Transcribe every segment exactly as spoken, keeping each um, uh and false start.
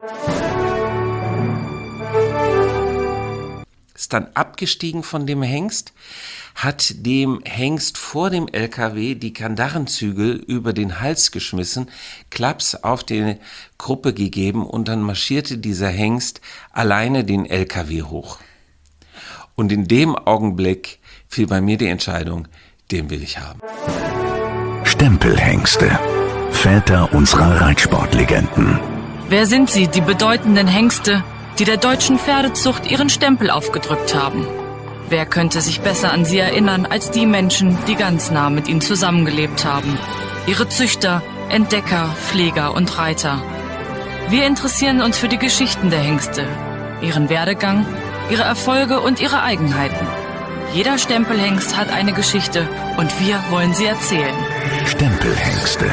Ist dann abgestiegen von dem Hengst, hat dem Hengst vor dem L K W die Kandarrenzügel über den Hals geschmissen, Klaps auf die Gruppe gegeben und dann marschierte dieser Hengst alleine den L K W hoch. Und in dem Augenblick fiel bei mir die Entscheidung, den will ich haben. Stempelhengste, Väter unserer Reitsportlegenden. Wer sind sie, die bedeutenden Hengste, die der deutschen Pferdezucht ihren Stempel aufgedrückt haben? Wer könnte sich besser an sie erinnern als die Menschen, die ganz nah mit ihnen zusammengelebt haben? Ihre Züchter, Entdecker, Pfleger und Reiter. Wir interessieren uns für die Geschichten der Hengste, ihren Werdegang, ihre Erfolge und ihre Eigenheiten. Jeder Stempelhengst hat eine Geschichte und wir wollen sie erzählen. Stempelhengste.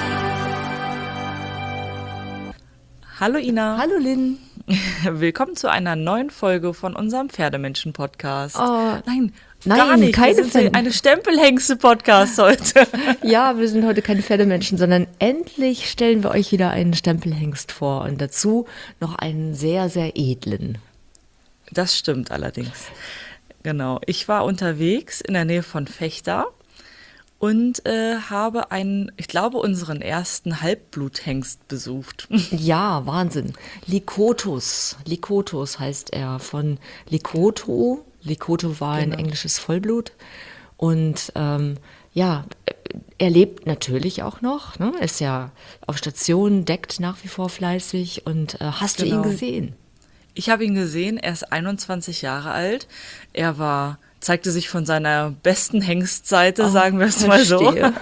Hallo Ina. Hallo Lynn. Willkommen zu einer neuen Folge von unserem Pferdemenschen-Podcast. Oh, nein, nein, gar nicht. keine Wir sind eine Stempelhengste-Podcast heute. Ja, wir sind heute keine Pferdemenschen, sondern endlich stellen wir euch wieder einen Stempelhengst vor und dazu noch einen sehr, sehr edlen. Das stimmt allerdings. Genau. Ich war unterwegs in der Nähe von Vechta und äh, habe einen, ich glaube, unseren ersten Halbbluthengst besucht. Ja, Wahnsinn. Likotus. Likotus heißt er von Likoto. Likoto war Genau. ein englisches Vollblut. Und ähm, ja, er lebt natürlich auch noch. Ne? Ist ja auf Station, deckt nach wie vor fleißig. Und äh, hast Genau. du ihn gesehen? Ich habe ihn gesehen, er ist einundzwanzig Jahre alt. Er war, zeigte sich von seiner besten Hengstseite, Oh, sagen wir es mal so. verstehe.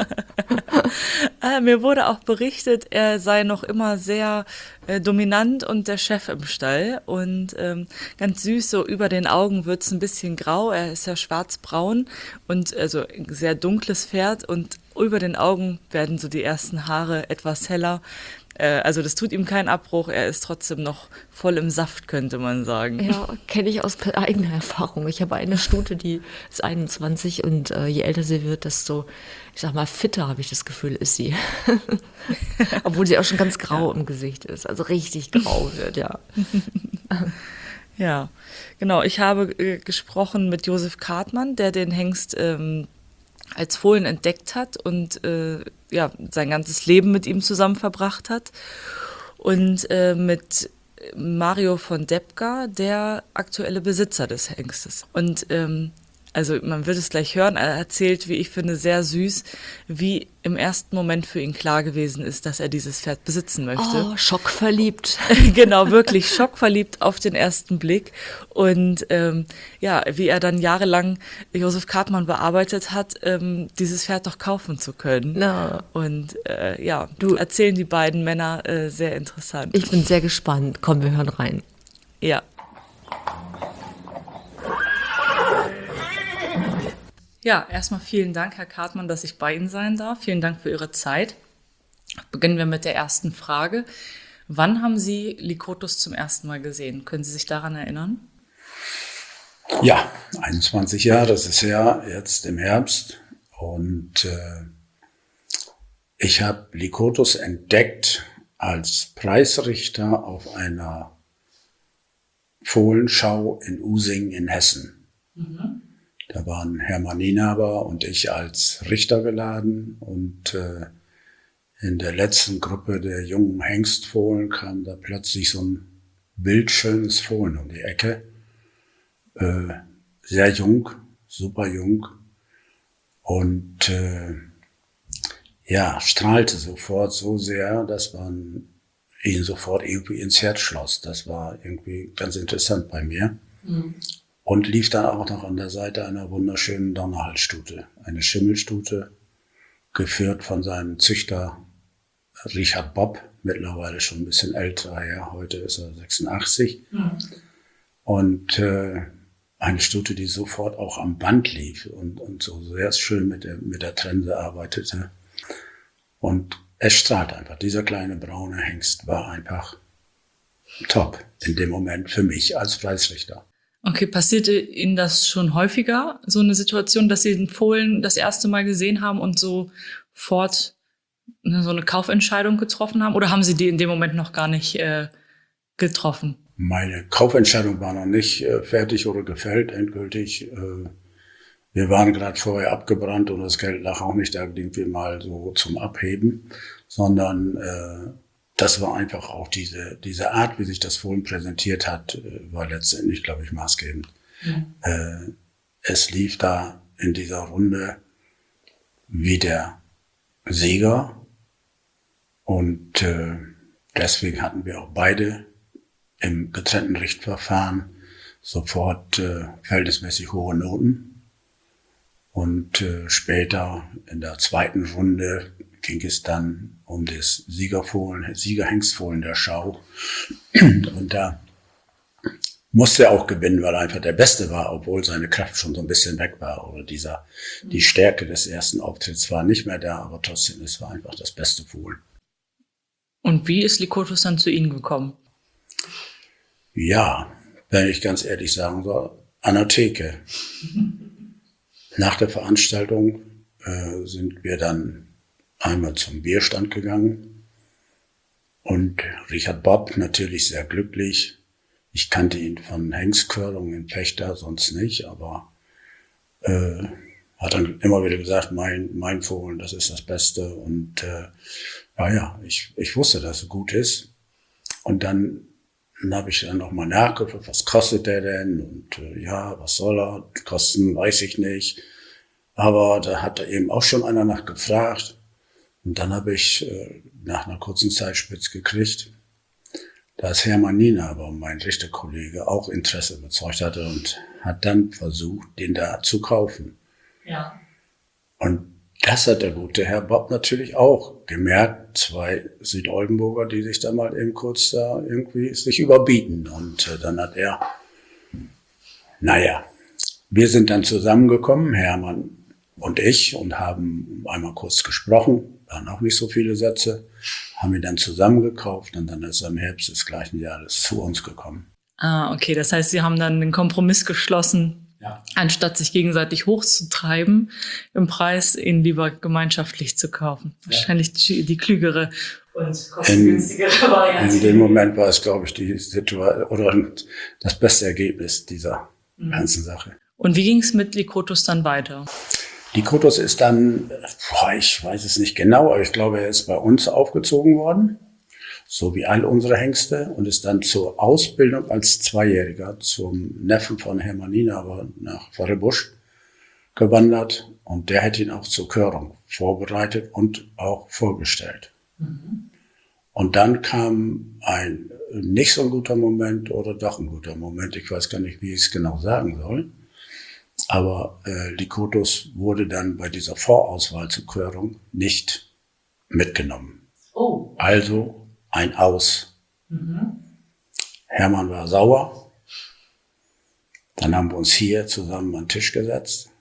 äh, mir wurde auch berichtet, er sei noch immer sehr äh, dominant und der Chef im Stall. Und ähm, ganz süß, so über den Augen wird es ein bisschen grau. Er ist ja schwarzbraun und also ein sehr dunkles Pferd. Und über den Augen werden so die ersten Haare etwas heller. Also das tut ihm keinen Abbruch, er ist trotzdem noch voll im Saft, könnte man sagen. Ja, kenne ich aus eigener Erfahrung. Ich habe eine Stute, die ist einundzwanzig und äh, je älter sie wird, desto, ich sag mal, fitter, habe ich das Gefühl, ist sie. Obwohl sie auch schon ganz grau im Gesicht ist, also richtig grau wird, ja. Ja, genau. Ich habe äh, gesprochen mit Josef Kartmann, der den Hengst ähm, als Fohlen entdeckt hat und äh, ja, sein ganzes Leben mit ihm zusammen verbracht hat. Und äh, mit Mario von Depka, der aktuelle Besitzer des Hengstes. Und ähm, also man wird es gleich hören, er erzählt, wie ich finde, sehr süß, wie im ersten Moment für ihn klar gewesen ist, dass er dieses Pferd besitzen möchte. Oh, schockverliebt. Genau, wirklich schockverliebt auf den ersten Blick. Und ähm, ja, wie er dann jahrelang Josef Kartmann bearbeitet hat, ähm, dieses Pferd doch kaufen zu können. Na. Und äh, ja, Du- erzählen die beiden Männer äh, sehr interessant. Ich bin sehr gespannt. Komm, wir hören rein. Ja. Ja, erstmal vielen Dank, Herr Kartmann, dass ich bei Ihnen sein darf. Vielen Dank für Ihre Zeit. Beginnen wir mit der ersten Frage. Wann haben Sie Likotus zum ersten Mal gesehen? Können Sie sich daran erinnern? Ja, einundzwanzig Jahre, das ist ja jetzt im Herbst. Und äh, ich habe Likotus entdeckt als Preisrichter auf einer Fohlenschau in Using in Hessen. Mhm. Da waren Hermann Nienaber und ich als Richter geladen und äh, in der letzten Gruppe der jungen Hengstfohlen kam da plötzlich so ein bildschönes Fohlen um die Ecke. Äh, sehr jung, super jung und äh, ja, strahlte sofort so sehr, dass man ihn sofort irgendwie ins Herz schloss. Das war irgendwie ganz interessant bei mir. Mhm. Und lief dann auch noch an der Seite einer wunderschönen Donnerhalsstute, eine Schimmelstute, geführt von seinem Züchter Richard Bob, mittlerweile schon ein bisschen älterer Herr, heute ist er sechsundachtzig. Mhm. Und äh, eine Stute, die sofort auch am Band lief und, und so sehr schön mit der, mit der Trense arbeitete. Und es strahlt einfach. Dieser kleine braune Hengst war einfach top in dem Moment für mich als Preisrichter. Okay, passierte Ihnen das schon häufiger, so eine Situation, dass Sie den Fohlen das erste Mal gesehen haben und sofort so eine Kaufentscheidung getroffen haben? Oder haben Sie die in dem Moment noch gar nicht äh, getroffen? Meine Kaufentscheidung war noch nicht äh, fertig oder gefällt, endgültig. Äh, wir waren gerade vorher abgebrannt und das Geld lag auch nicht da irgendwie mal so zum Abheben, sondern äh, das war einfach auch diese diese Art, wie sich das Fohlen präsentiert hat, äh, war letztendlich, glaube ich, maßgebend. Mhm. Äh, es lief da in dieser Runde wie der Sieger und äh, deswegen hatten wir auch beide im getrennten Richtverfahren sofort äh, verhältnismäßig hohe Noten. Und äh, später in der zweiten Runde ging es dann um das Siegerfohlen, Siegerhengstfohlen der Schau. Und da musste er auch gewinnen, weil er einfach der Beste war, obwohl seine Kraft schon so ein bisschen weg war. Oder dieser, die Stärke des ersten Auftritts war nicht mehr da, aber trotzdem, es war einfach das beste Fohlen. Und wie ist Likotos dann zu Ihnen gekommen? Ja, wenn ich ganz ehrlich sagen soll, an der Theke. Nach der Veranstaltung äh, sind wir dann einmal zum Bierstand gegangen und Richard Bob natürlich sehr glücklich. Ich kannte ihn von Hengstkörung in Fechter, sonst nicht, aber äh, hat dann immer wieder gesagt, mein mein Fohlen, das ist das Beste. Und äh, ja, ja, ich ich wusste, dass es gut ist. Und dann Dann habe ich dann nochmal nachgeguckt, was kostet der denn? Und äh, ja, was soll er kosten, weiß ich nicht. Aber da hat er eben auch schon einer nachgefragt. Und dann habe ich äh, nach einer kurzen Zeit spitz gekriegt, dass Hermann Nienaber, mein Richterkollege, auch Interesse bezeugt hatte und hat dann versucht, den da zu kaufen. Ja. Und das hat der gute Herr Bob natürlich auch gemerkt. Zwei Südoldenburger, die sich da mal eben kurz da irgendwie sich überbieten. Und äh, dann hat er, naja, wir sind dann zusammengekommen, Hermann und ich, und haben einmal kurz gesprochen, waren auch nicht so viele Sätze, haben ihn dann zusammengekauft und dann ist er im Herbst des gleichen Jahres zu uns gekommen. Ah, okay, das heißt, Sie haben dann einen Kompromiss geschlossen. Ja. Anstatt sich gegenseitig hochzutreiben im Preis, ihn lieber gemeinschaftlich zu kaufen. Ja. Wahrscheinlich die, die klügere und kostengünstigere Variante. In dem Moment war es, glaube ich, die Situation oder das beste Ergebnis dieser mhm. ganzen Sache. Und wie ging es mit Likotos dann weiter? Likotos ist dann, boah, ich weiß es nicht genau, aber ich glaube, er ist bei uns aufgezogen worden, so wie all unsere Hengste, und ist dann zur Ausbildung als Zweijähriger zum Neffen von Hermann Nienaber nach Pfarrebusch gewandert. Und der hat ihn auch zur Körung vorbereitet und auch vorgestellt. Mhm. Und dann kam ein nicht so ein guter Moment oder doch ein guter Moment. Ich weiß gar nicht, wie ich es genau sagen soll. Aber äh, Likotos wurde dann bei dieser Vorauswahl zur Körung nicht mitgenommen. Oh. Also ein Aus. Mhm. Hermann war sauer. Dann haben wir uns hier zusammen an den Tisch gesetzt,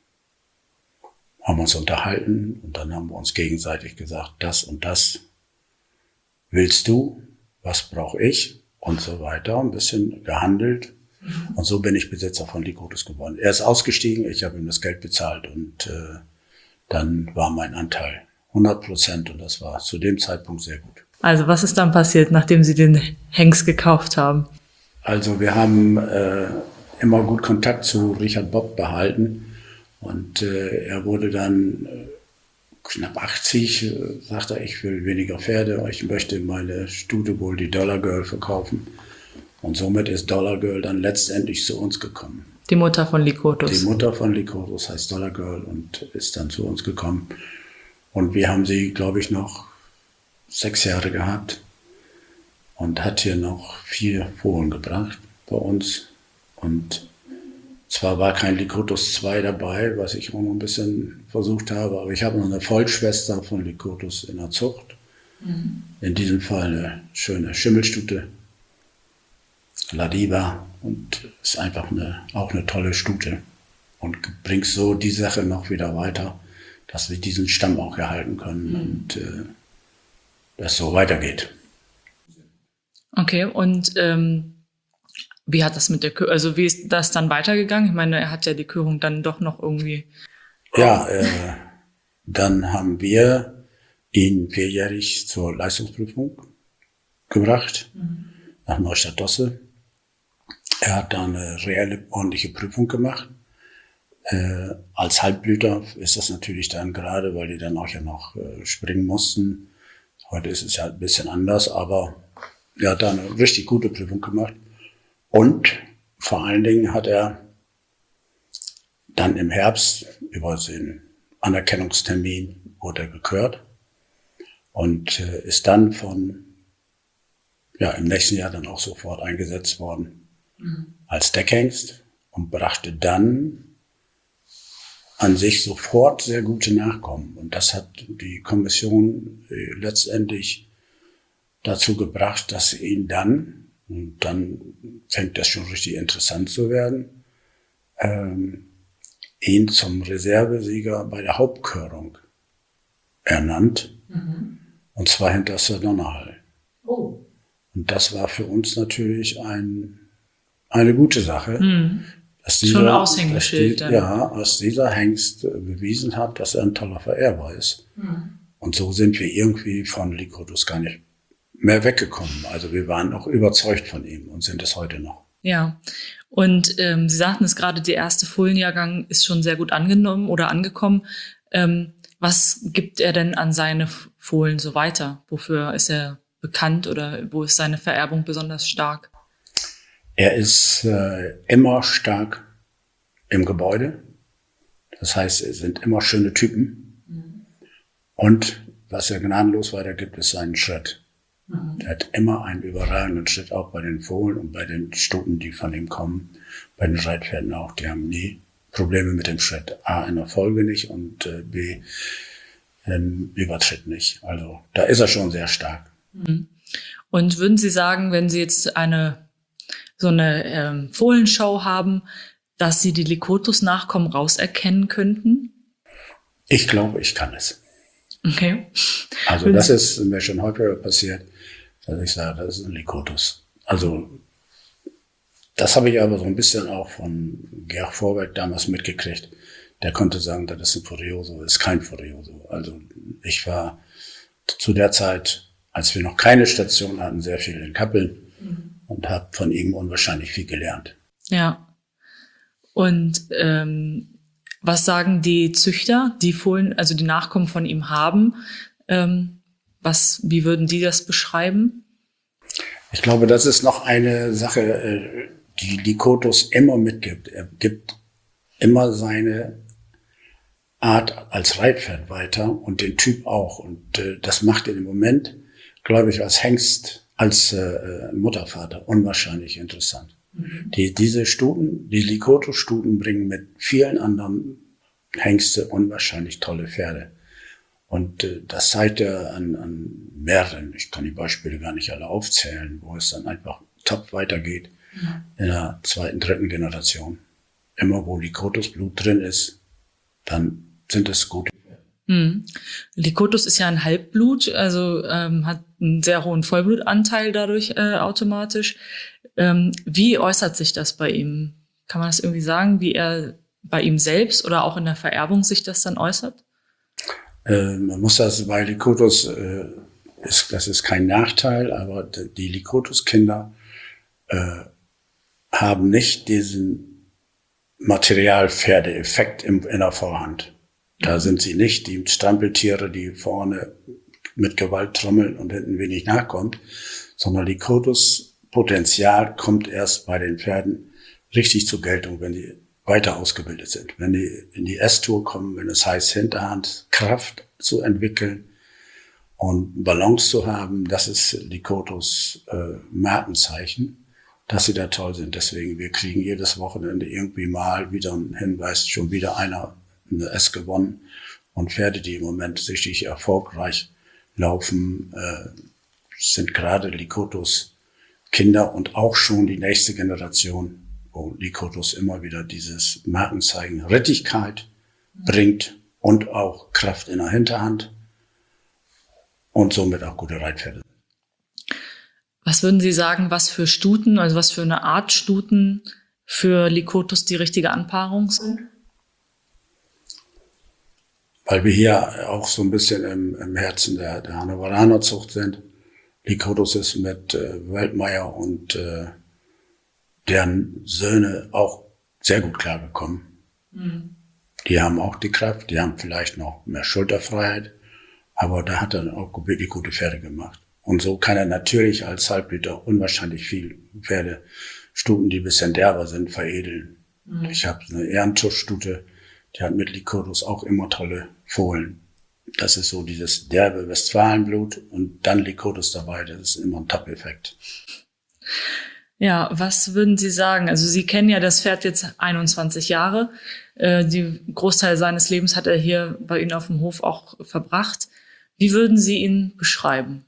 haben uns unterhalten und dann haben wir uns gegenseitig gesagt, das und das willst du, was brauche ich und so weiter. Ein bisschen gehandelt. Mhm. Und so bin ich Besitzer von Likotos geworden. Er ist ausgestiegen, ich habe ihm das Geld bezahlt und äh, dann war mein Anteil hundert Prozent und das war zu dem Zeitpunkt sehr gut. Also was ist dann passiert, nachdem Sie den Hengst gekauft haben? Also wir haben äh, immer gut Kontakt zu Richard Bob behalten und äh, er wurde dann äh, knapp achtzig, äh, sagte er, ich will weniger Pferde, ich möchte meine Stute wohl die Dollar Girl verkaufen. Und somit ist Dollar Girl dann letztendlich zu uns gekommen. Die Mutter von Likotos. Die Mutter von Likotos heißt Dollar Girl und ist dann zu uns gekommen. Und wir haben sie, glaube ich, noch sechs Jahre gehabt und hat hier noch vier Fohlen gebracht bei uns. Und zwar war kein Likotos zwei dabei, was ich auch noch ein bisschen versucht habe, aber ich habe noch eine Vollschwester von Likotos in der Zucht. Mhm. In diesem Fall eine schöne Schimmelstute, Ladiva, und ist einfach eine, auch eine tolle Stute und bringt so die Sache noch wieder weiter, dass wir diesen Stamm auch erhalten können. Mhm. Und äh, das so weitergeht. Okay, und ähm, wie hat das mit der Körung, also wie ist das dann weitergegangen? Ich meine, er hat ja die Körung dann doch noch irgendwie... Ja, äh, dann haben wir ihn vierjährig zur Leistungsprüfung gebracht. Mhm. nach Neustadt-Dosse. Er hat da eine reelle, ordentliche Prüfung gemacht. Äh, als Halbblüter ist das natürlich dann gerade, weil die dann auch ja noch äh, springen mussten. Heute ist es ja ein bisschen anders, aber er hat da eine richtig gute Prüfung gemacht. Und vor allen Dingen hat er dann im Herbst über den Anerkennungstermin wurde er gekürt und äh, ist dann von, ja, im nächsten Jahr dann auch sofort eingesetzt worden mhm. als Deckhengst und brachte dann an sich sofort sehr gute Nachkommen. Und das hat die Kommission äh, letztendlich dazu gebracht, dass sie ihn dann, und dann fängt das schon richtig interessant zu werden, ähm, ihn zum Reservesieger bei der Hauptkörung ernannt. Mhm. Und zwar hinter Sir Donnerhall. Oh. Und das war für uns natürlich ein, eine gute Sache. Mhm. Dass dieser, schon Aushängeschild. Dass die, ja, dass dieser Hengst bewiesen hat, dass er ein toller Vererber ist. Mhm. Und so sind wir irgendwie von Lycurgus gar nicht mehr weggekommen. Also wir waren auch überzeugt von ihm und sind es heute noch. Ja, und ähm, Sie sagten es gerade, der erste Fohlenjahrgang ist schon sehr gut angenommen oder angekommen. Ähm, was gibt er denn an seine Fohlen so weiter? Wofür ist er bekannt oder wo ist seine Vererbung besonders stark? Er ist äh, immer stark im Gebäude. Das heißt, es sind immer schöne Typen. Mhm. Und was er gnadenlos weitergibt, ist seinen Schritt. Mhm. Er hat immer einen überragenden Schritt, auch bei den Fohlen und bei den Stuten, die von ihm kommen. Bei den Reitpferden auch. Die haben nie Probleme mit dem Schritt. A, in der Folge nicht und äh, B, im Übertritt nicht. Also da ist er schon sehr stark. Mhm. Und würden Sie sagen, wenn Sie jetzt eine so eine ähm, Fohlenshow haben, dass Sie die Lycurgus-Nachkommen rauserkennen könnten? Ich glaube, ich kann es. Okay. Also das ist mir schon häufiger passiert, dass ich sage, das ist ein Lycurgus. Also das habe ich aber so ein bisschen auch von Georg Vorwerk damals mitgekriegt. Der konnte sagen, das ist ein Furioso, ist kein Furioso. Also ich war zu der Zeit, als wir noch keine Station hatten, sehr viel in Kappeln mhm. und habe von ihm unwahrscheinlich viel gelernt. Ja. Und ähm, was sagen die Züchter, die Fohlen, also die Nachkommen von ihm haben? Ähm, was, wie würden die das beschreiben? Ich glaube, das ist noch eine Sache, die Lycurgus immer mitgibt. Er gibt immer seine Art als Reitpferd weiter und den Typ auch. Und äh, das macht ihn im Moment, glaube ich, als Hengst, als äh, Muttervater unwahrscheinlich interessant. Mhm. Die, diese Stuten, die Lycurgus-Stuten bringen mit vielen anderen Hengste unwahrscheinlich tolle Pferde. Und äh, das zeigt er an, an mehreren, ich kann die Beispiele gar nicht alle aufzählen, wo es dann einfach top weitergeht mhm. in der zweiten, dritten Generation. Immer wo Lycurgus-Blut drin ist, dann sind es gute Pferde. Mhm. Lycurgus ist ja ein Halbblut, also ähm, hat einen sehr hohen Vollblutanteil dadurch äh, automatisch. Ähm, wie äußert sich das bei ihm? Kann man das irgendwie sagen, wie er bei ihm selbst oder auch in der Vererbung sich das dann äußert? Äh, man muss das bei Lycurgus, äh, ist, das ist kein Nachteil, aber die Lycurgus-Kinder äh, haben nicht diesen Materialpferdeeffekt in der Vorhand. Da sind sie nicht die Strampeltiere, die vorne mit Gewalt trommeln und hinten wenig nachkommt, sondern Lycurgus-Potenzial kommt erst bei den Pferden richtig zur Geltung, wenn die weiter ausgebildet sind. Wenn die in die S-Tour kommen, wenn es heißt, Hinterhand Kraft zu entwickeln und Balance zu haben, das ist Lycurgus äh, Markenzeichen, dass sie da toll sind. Deswegen, wir kriegen jedes Wochenende irgendwie mal wieder einen Hinweis, schon wieder einer eine S gewonnen. Und Pferde, die im Moment richtig erfolgreich laufen, äh, sind gerade Lycurgus Kinder und auch schon die nächste Generation, wo Lycurgus immer wieder dieses Markenzeichen Rittigkeit bringt und auch Kraft in der Hinterhand und somit auch gute Reitpferde. Was würden Sie sagen, was für Stuten, also was für eine Art Stuten für Lycurgus die richtige Anpaarung sind? Weil wir hier auch so ein bisschen im, im Herzen der, der Hannoveraner Zucht sind. Likotos ist mit äh, Weltmeier und äh, deren Söhne auch sehr gut klargekommen. Mhm. Die haben auch die Kraft, die haben vielleicht noch mehr Schulterfreiheit, aber da hat er auch wirklich gute Pferde gemacht. Und so kann er natürlich als Halbblüter unwahrscheinlich viel Pferdestuten, die ein bisschen derber sind, veredeln. Mhm. Ich habe eine Ehrentuschstute, die hat mit Likotos auch immer tolle Fohlen. Das ist so dieses derbe Westfalenblut und dann Likotos dabei, das ist immer ein Top-Effekt. Ja, was würden Sie sagen? Also Sie kennen ja das Pferd jetzt einundzwanzig Jahre. Äh, die Großteil seines Lebens hat er hier bei Ihnen auf dem Hof auch verbracht. Wie würden Sie ihn beschreiben?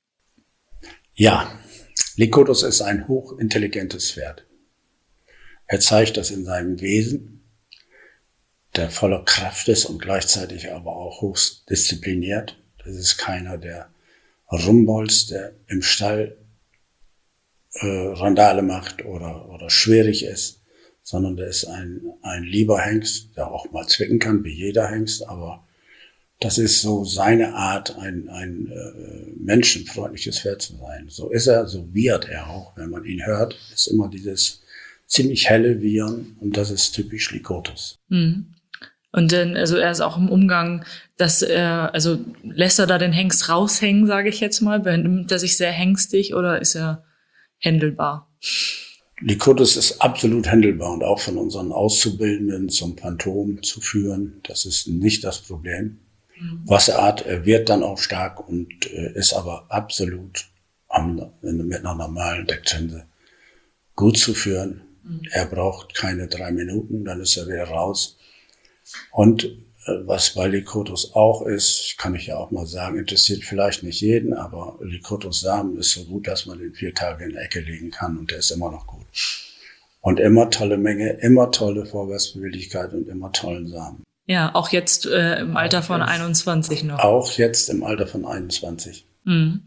Ja, Likotos ist ein hochintelligentes Pferd. Er zeigt das in seinem Wesen, der voller Kraft ist und gleichzeitig aber auch hochst diszipliniert. Das ist keiner, der rumbolzt, der im Stall äh, Randale macht oder, oder schwierig ist, sondern der ist ein, ein lieber Hengst, der auch mal zwicken kann, wie jeder Hengst, aber das ist so seine Art, ein, ein äh, menschenfreundliches Pferd zu sein. So ist er, so wiehert er auch. Wenn man ihn hört, ist immer dieses ziemlich helle Wiehern und das ist typisch Likotos. Mhm. Und dann, also er ist auch im Umgang, dass er, also lässt er da den Hengst raushängen, sage ich jetzt mal, benimmt er sich sehr hengstig oder ist er händelbar? Likotos ist absolut händelbar und auch von unseren Auszubildenden zum Phantom zu führen, das ist nicht das Problem. Mhm. Wasserart, er wird dann auch stark und äh, ist aber absolut am, mit einer normalen Decktrense gut zu führen. Mhm. Er braucht keine drei Minuten, dann ist er wieder raus. Und äh, was bei Likotos auch ist, kann ich ja auch mal sagen, interessiert vielleicht nicht jeden, aber Likotos Samen ist so gut, dass man den vier Tage in der Ecke legen kann und der ist immer noch gut. Und immer tolle Menge, immer tolle Vorwärtsbeweglichkeit und immer tollen Samen. Ja, auch jetzt äh, im Alter auch von jetzt, einundzwanzig noch. Auch jetzt im Alter von einundzwanzig. Mhm.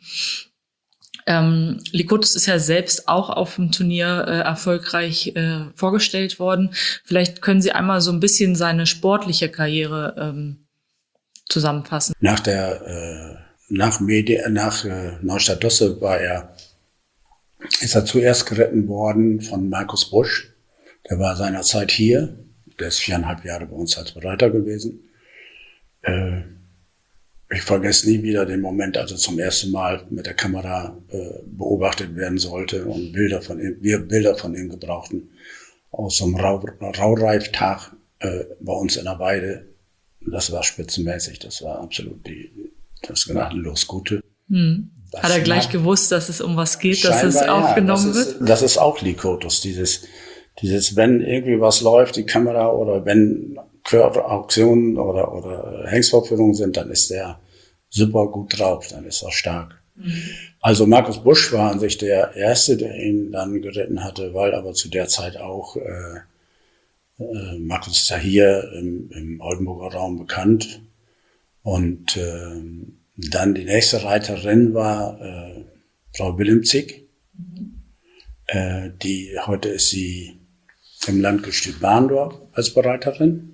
Ähm, Likotos ist ja selbst auch auf dem Turnier äh, erfolgreich äh, vorgestellt worden. Vielleicht können Sie einmal so ein bisschen seine sportliche Karriere ähm, zusammenfassen. Nach der äh, nach Medi nach äh, Neustadt-Dosse war er ist er zuerst geritten worden von Markus Busch. Der war seinerzeit hier. Der ist viereinhalb Jahre bei uns als Bereiter gewesen. Äh, Ich vergesse nie wieder den Moment, als er zum ersten Mal mit der Kamera äh, beobachtet werden sollte und Bilder von ihm, wir Bilder von ihm gebrauchten aus so einem Rau, Raureiftag äh, bei uns in der Weide. Das war spitzenmäßig, das war absolut die, das gnadenlos Gute. Hm. Hat er gleich gewusst, dass es um was geht, dass es aufgenommen ja, das wird? Ist, das ist auch Likotos, dieses, dieses, wenn irgendwie was läuft, die Kamera oder wenn Auktionen oder, oder Hengstvorführungen sind, dann ist der super gut drauf, dann ist er stark. Mhm. Also Markus Busch war an sich der Erste, der ihn dann geritten hatte, weil aber zu der Zeit auch, äh, äh, Markus ist ja hier im, im Oldenburger Raum bekannt. Und äh, dann die nächste Reiterin war äh, Frau Willemzig. Mhm. Äh, die, heute ist sie im Landgestüt Warndorf als Bereiterin.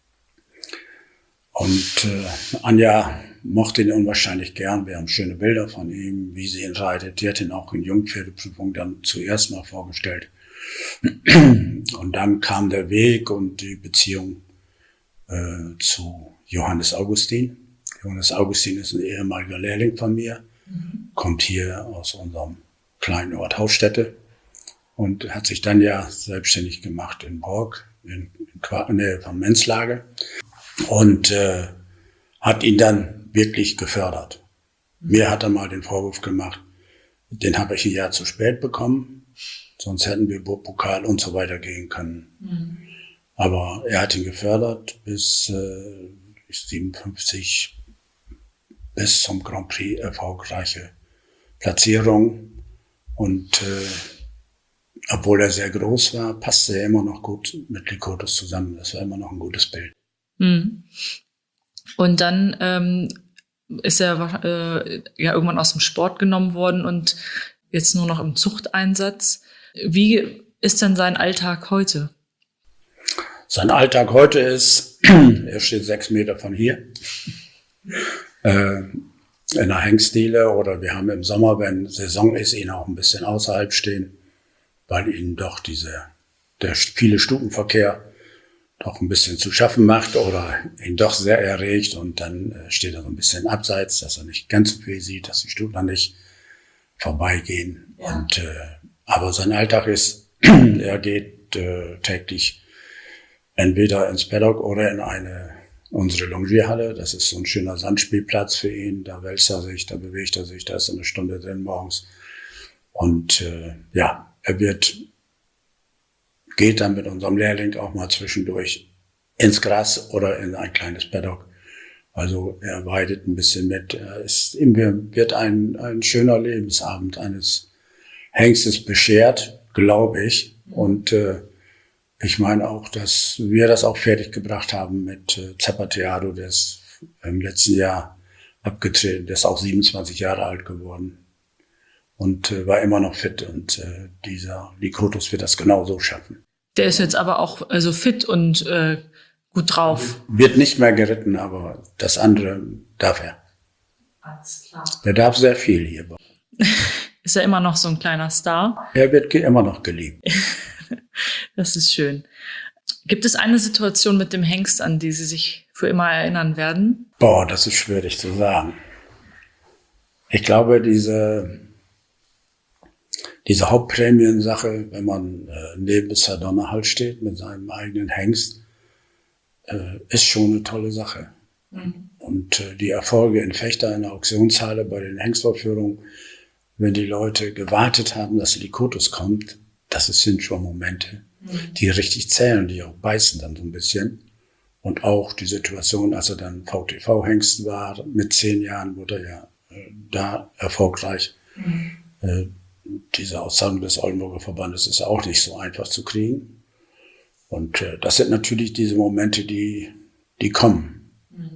Und äh, Anja mochte ihn unwahrscheinlich gern. Wir haben schöne Bilder von ihm, wie sie ihn reitet. Die hat ihn auch in Jungpferdeprüfung dann zuerst mal vorgestellt. Und dann kam der Weg und die Beziehung äh, zu Johannes Augustin. Johannes Augustin ist ein ehemaliger Lehrling von mir, mhm. kommt hier aus unserem kleinen Ort Hausstätte und hat sich dann ja selbstständig gemacht in Borg, in, in Nähe von Menzlage. Und äh, hat ihn dann wirklich gefördert. Mir hat er mal den Vorwurf gemacht, den habe ich ein Jahr zu spät bekommen, sonst hätten wir Pokal und so weiter gehen können. Mhm. Aber er hat ihn gefördert bis äh, siebenundfünfzig, bis zum Grand Prix erfolgreiche Platzierung. Und äh, obwohl er sehr groß war, passte er immer noch gut mit Likotos zusammen. Das war immer noch ein gutes Bild. Und dann ähm, ist er äh, ja irgendwann aus dem Sport genommen worden und jetzt nur noch im Zuchteinsatz. Wie ist denn sein Alltag heute? Sein Alltag heute ist, er steht sechs Meter von hier. Äh, in der Hengstdiele oder wir haben im Sommer, wenn Saison ist, ihn auch ein bisschen außerhalb stehen, weil ihnen doch diese, der viele Stubenverkehr doch ein bisschen zu schaffen macht oder ihn doch sehr erregt und dann äh, steht er so ein bisschen abseits, dass er nicht ganz so viel sieht, dass die Stuten nicht vorbeigehen. Ja. Und, äh, aber sein Alltag ist, er geht äh, täglich entweder ins Paddock oder in eine unsere Longierhalle. Das ist so ein schöner Sandspielplatz für ihn. Da wälzt er sich, da bewegt er sich, da ist er eine Stunde drin morgens. Und äh, ja, er wird geht dann mit unserem Lehrling auch mal zwischendurch ins Gras oder in ein kleines Paddock. Also er weidet ein bisschen mit. Er ist, ihm wird ein, ein schöner Lebensabend eines Hengstes beschert, glaube ich. Und äh, ich meine auch, dass wir das auch fertiggebracht haben mit äh, Zapateado, der ist im letzten Jahr abgetreten, der ist auch siebenundzwanzig Jahre alt geworden und äh, war immer noch fit. Und äh, dieser Likotos wird das genauso schaffen. Der ist jetzt aber auch also fit und äh, gut drauf. Wird nicht mehr geritten, aber das andere darf er. Alles klar. Der darf sehr viel hier. Ist er immer noch so ein kleiner Star? Er wird ge- immer noch geliebt. Das ist schön. Gibt es eine Situation mit dem Hengst, an die Sie sich für immer erinnern werden? Boah, das ist schwierig zu sagen. Ich glaube, diese, diese Hauptprämiensache, wenn man äh, neben Sadona halt steht mit seinem eigenen Hengst, äh, ist schon eine tolle Sache. Mhm. Und äh, die Erfolge in Vechta in der Auktionshalle bei den Hengstvorführungen, wenn die Leute gewartet haben, dass Likotos kommt, das sind schon Momente, mhm. die richtig zählen, die auch beißen dann so ein bisschen. Und auch die Situation, als er dann V T V-Hengst war, mit zehn Jahren wurde er ja äh, da erfolgreich. Mhm. Äh, diese Auszahlung des Oldenburger Verbandes ist auch nicht so einfach zu kriegen. Und äh, das sind natürlich diese Momente, die, die kommen.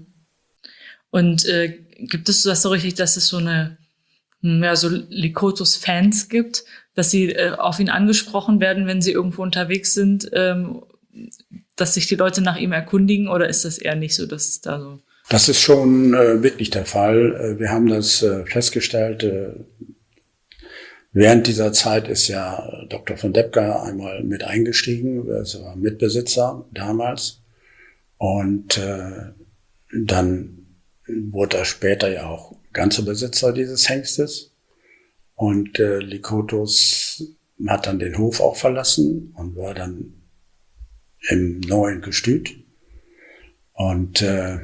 Und äh, gibt es das so richtig, dass es so eine, ja, so Likotos-Fans gibt, dass sie äh, auf ihn angesprochen werden, wenn sie irgendwo unterwegs sind, ähm, dass sich die Leute nach ihm erkundigen, oder ist das eher nicht so, dass es da so... Das ist schon äh, wirklich der Fall. Äh, wir haben das äh, festgestellt. Äh, während dieser Zeit ist ja Doktor von Deppka einmal mit eingestiegen. Er war Mitbesitzer damals. Und äh, dann wurde er später ja auch ganzer Besitzer dieses Hengstes. Und äh, Likotos hat dann den Hof auch verlassen und war dann im neuen Gestüt. Und äh,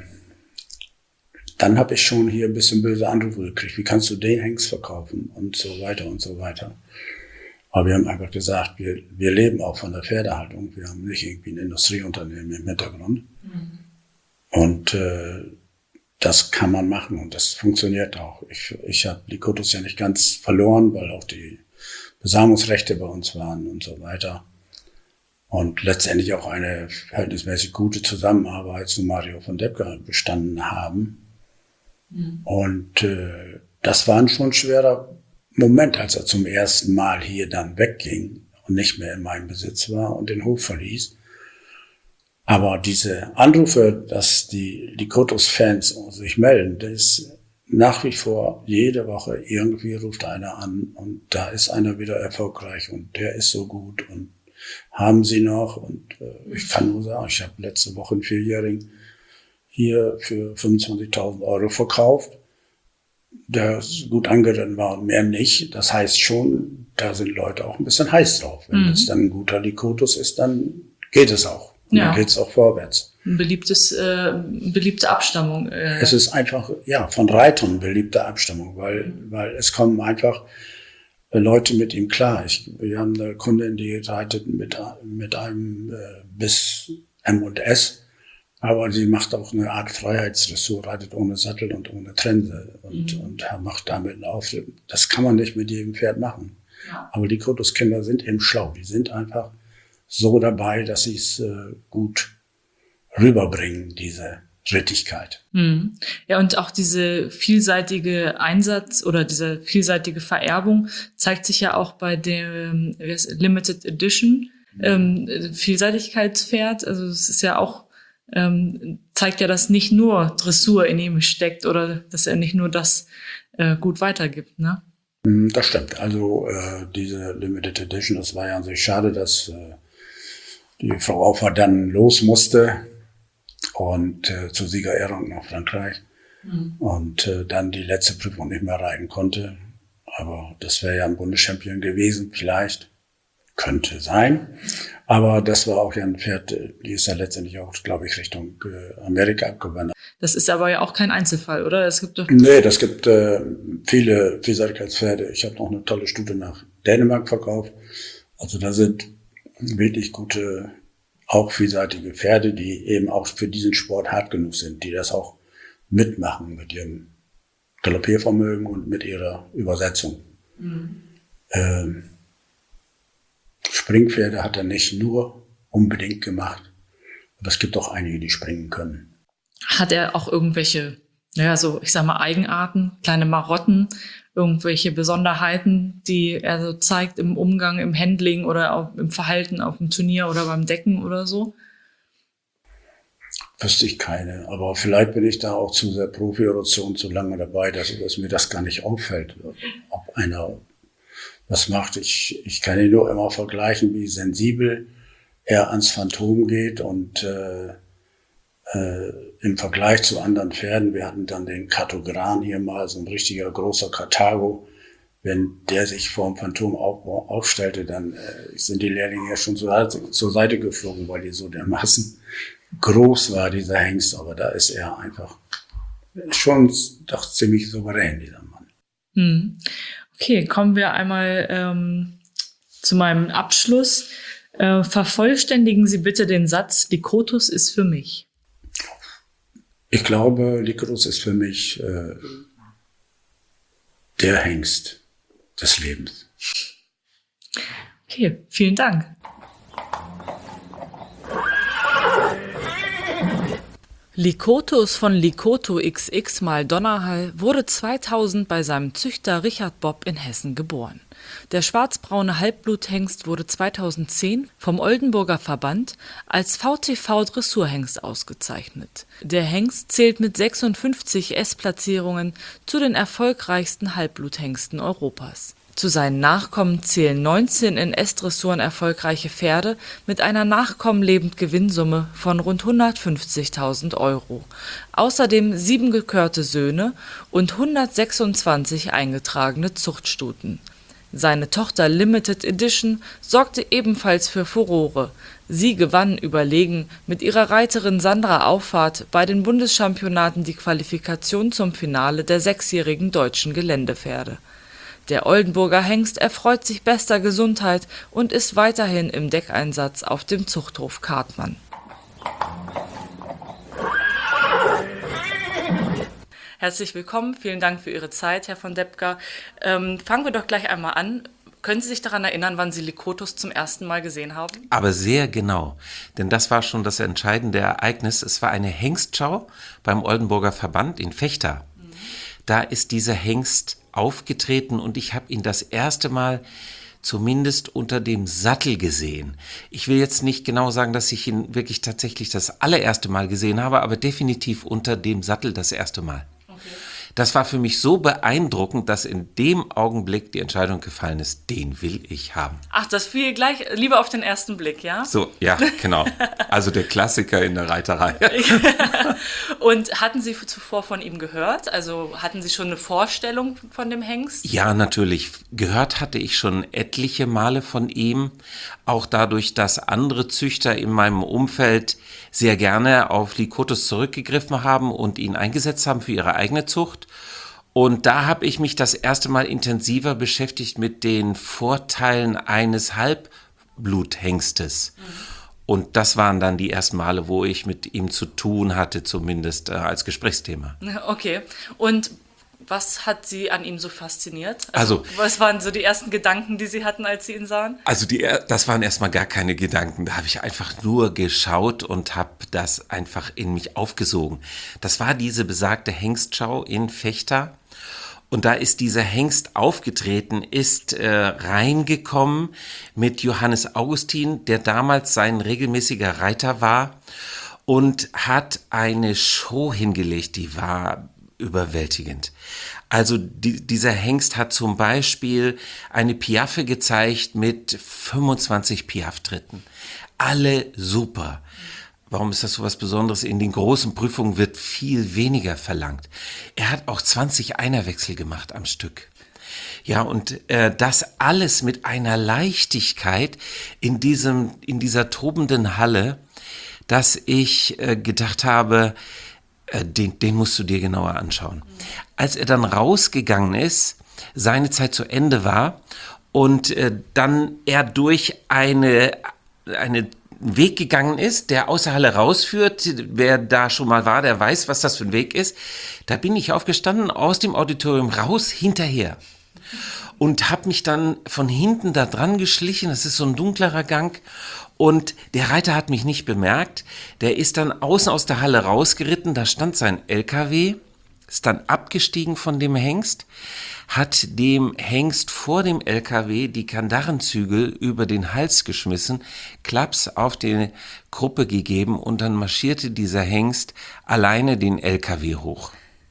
dann habe ich schon hier ein bisschen böse Anrufe gekriegt. Wie kannst du den Hengst verkaufen? Und so weiter und so weiter. Aber wir haben einfach gesagt, wir, wir leben auch von der Pferdehaltung. Wir haben nicht irgendwie ein Industrieunternehmen im Hintergrund. Mhm. Und äh, das kann man machen und das funktioniert auch. Ich, ich habe Likotos ja nicht ganz verloren, weil auch die Besamungsrechte bei uns waren und so weiter. Und letztendlich auch eine verhältnismäßig gute Zusammenarbeit zu Mario von Deppka bestanden haben. Mhm. Und äh, das war schon ein schwerer Moment, als er zum ersten Mal hier dann wegging und nicht mehr in meinem Besitz war und den Hof verließ. Aber diese Anrufe, dass die Likotos-Fans sich melden, das ist nach wie vor jede Woche irgendwie ruft einer an und da ist einer wieder erfolgreich und der ist so gut und haben sie noch. Und äh, ich kann nur sagen, ich habe letzte Woche einen Vierjährigen hier für fünfundzwanzigtausend Euro verkauft, der gut angeritten war und mehr nicht. Das heißt schon, da sind Leute auch ein bisschen heiß drauf. Wenn mhm. das dann ein guter Likotos ist, dann geht es auch. Und ja. Dann geht's auch vorwärts. Ein beliebtes, äh, beliebte Abstammung. Äh. Es ist einfach, ja, von Reitern beliebte Abstammung, weil, mhm. weil es kommen einfach Leute mit ihm klar. Ich, wir haben eine Kundin, die reitet mit, mit einem äh, bis M und S, aber sie macht auch eine Art Freiheitsdressur, reitet ohne Sattel und ohne Trense und, mhm. und macht damit einen Auftritt. Das kann man nicht mit jedem Pferd machen. Ja. Aber die Likotos-Kinder sind eben schlau. Die sind einfach so dabei, dass sie es äh, gut rüberbringen, diese Rittigkeit. Mhm. Ja, und auch diese vielseitige Einsatz oder diese vielseitige Vererbung zeigt sich ja auch bei dem wie heißt, Limited Edition ähm, Vielseitigkeitspferd. Also es ist ja auch ähm, zeigt ja, dass nicht nur Dressur in ihm steckt oder dass er nicht nur das äh, gut weitergibt, ne? Das stimmt. Also äh, diese Limited Edition, das war ja an sich schade, dass äh, die Frau Aufer dann los musste und äh, zur Siegerehrung nach Frankreich mhm. und äh, dann die letzte Prüfung nicht mehr reiten konnte. Aber das wäre ja ein Bundeschampion gewesen, vielleicht. Könnte sein. Aber das war auch ja ein Pferd, die ist ja letztendlich auch, glaube ich, Richtung äh, Amerika abgewandert. Das ist aber ja auch kein Einzelfall, oder? Es gibt doch nee, das gibt äh, viele Vielseitigkeitspferde. Ich habe noch eine tolle Stute nach Dänemark verkauft. Also da sind wirklich gute, auch vielseitige Pferde, die eben auch für diesen Sport hart genug sind, die das auch mitmachen mit ihrem Galoppiervermögen und mit ihrer Übersetzung. Mhm. Ähm, Springpferde hat er nicht nur unbedingt gemacht, aber es gibt auch einige, die springen können. Hat er auch irgendwelche, naja, so, ich sag mal, Eigenarten, kleine Marotten, irgendwelche Besonderheiten, die er so zeigt im Umgang, im Handling oder auch im Verhalten auf dem Turnier oder beim Decken oder so? Wüsste ich keine, aber vielleicht bin ich da auch zu sehr Profi oder zu, zu lange dabei, dass, dass mir das gar nicht auffällt, ob einer was macht. Ich, ich kann ihn nur immer vergleichen, wie sensibel er ans Phantom geht und äh, äh, im Vergleich zu anderen Pferden, wir hatten dann den Kartogran hier mal, so ein richtiger großer Karthago, wenn der sich vor dem Phantom auf, aufstellte, dann äh, sind die Lehrlinge ja schon zur, zur Seite geflogen, weil die so dermaßen groß war, dieser Hengst, aber da ist er einfach schon doch ziemlich souverän, dieser Mann. Hm. Okay, kommen wir einmal ähm, zu meinem Abschluss. Äh, vervollständigen Sie bitte den Satz, Likotus ist für mich. Ich glaube, Likotus ist für mich äh, der Hengst des Lebens. Okay, vielen Dank. Likotus von Likoto X X mal Donnerhall wurde zweitausend bei seinem Züchter Richard Bopp in Hessen geboren. Der schwarzbraune Halbbluthengst wurde zweitausendzehn vom Oldenburger Verband als V T V-Dressurhengst ausgezeichnet. Der Hengst zählt mit sechsundfünfzig S-Platzierungen zu den erfolgreichsten Halbbluthengsten Europas. Zu seinen Nachkommen zählen neunzehn in S-Dressuren erfolgreiche Pferde mit einer Nachkommenlebend-Gewinnsumme von rund hundertfünfzigtausend Euro. Außerdem sieben gekörte Söhne und hundertsechsundzwanzig eingetragene Zuchtstuten. Seine Tochter Limited Edition sorgte ebenfalls für Furore. Sie gewann überlegen mit ihrer Reiterin Sandra Auffahrt bei den Bundeschampionaten die Qualifikation zum Finale der sechsjährigen deutschen Geländepferde. Der Oldenburger Hengst erfreut sich bester Gesundheit und ist weiterhin im Deckeinsatz auf dem Zuchthof Kartmann. Herzlich willkommen, vielen Dank für Ihre Zeit, Herr von Deppger. Ähm, fangen wir doch gleich einmal an. Können Sie sich daran erinnern, wann Sie Likotus zum ersten Mal gesehen haben? Aber sehr genau, denn das war schon das entscheidende Ereignis. Es war eine Hengstschau beim Oldenburger Verband in Vechta. Mhm. Da ist dieser Hengst aufgetreten und ich habe ihn das erste Mal zumindest unter dem Sattel gesehen. Ich will jetzt nicht genau sagen, dass ich ihn wirklich tatsächlich das allererste Mal gesehen habe, aber definitiv unter dem Sattel das erste Mal. Okay. Das war für mich so beeindruckend, dass in dem Augenblick die Entscheidung gefallen ist, den will ich haben. Ach, das fiel gleich lieber auf den ersten Blick, ja? So, ja, genau. Also der Klassiker in der Reiterei. Und hatten Sie zuvor von ihm gehört? Also hatten Sie schon eine Vorstellung von dem Hengst? Ja, natürlich. Gehört hatte ich schon etliche Male von ihm. Auch dadurch, dass andere Züchter in meinem Umfeld sehr gerne auf Likotus zurückgegriffen haben und ihn eingesetzt haben für ihre eigene Zucht. Und da habe ich mich das erste Mal intensiver beschäftigt mit den Vorteilen eines Halbbluthengstes. Mhm. Und das waren dann die ersten Male, wo ich mit ihm zu tun hatte, zumindest äh, als Gesprächsthema. Okay. Und was hat Sie an ihm so fasziniert? Also, also was waren so die ersten Gedanken, die Sie hatten, als Sie ihn sahen? Also die, das waren erstmal gar keine Gedanken. Da habe ich einfach nur geschaut und habe das einfach in mich aufgesogen. Das war diese besagte Hengstschau in Vechta. Und da ist dieser Hengst aufgetreten, ist äh, reingekommen mit Johannes Augustin, der damals sein regelmäßiger Reiter war. und hat eine Show hingelegt, die war überwältigend. Also die, dieser Hengst hat zum Beispiel eine Piaffe gezeigt mit fünfundzwanzig Piaff-Tritten. Alle super. Warum ist das so was Besonderes? In den großen Prüfungen wird viel weniger verlangt. Er hat auch zwanzig Einerwechsel gemacht am Stück. Ja, und äh, das alles mit einer Leichtigkeit in diesem, in dieser tobenden Halle, dass ich äh, gedacht habe, äh, den, den musst du dir genauer anschauen. Als er dann rausgegangen ist, seine Zeit zu Ende war und äh, dann er durch eine, eine Weg gegangen ist, der aus der Halle rausführt. Wer da schon mal war, der weiß, was das für ein Weg ist. Da bin ich aufgestanden, aus dem Auditorium raus, hinterher. Und habe mich dann von hinten da dran geschlichen. Das ist so ein dunklerer Gang. Und der Reiter hat mich nicht bemerkt. Der ist dann außen aus der Halle rausgeritten. Da stand sein L K W, ist dann abgestiegen von dem Hengst, hat dem Hengst vor dem L K W die Kandarrenzügel über den Hals geschmissen, Klaps auf die Kruppe gegeben und dann marschierte dieser Hengst alleine den L K W hoch.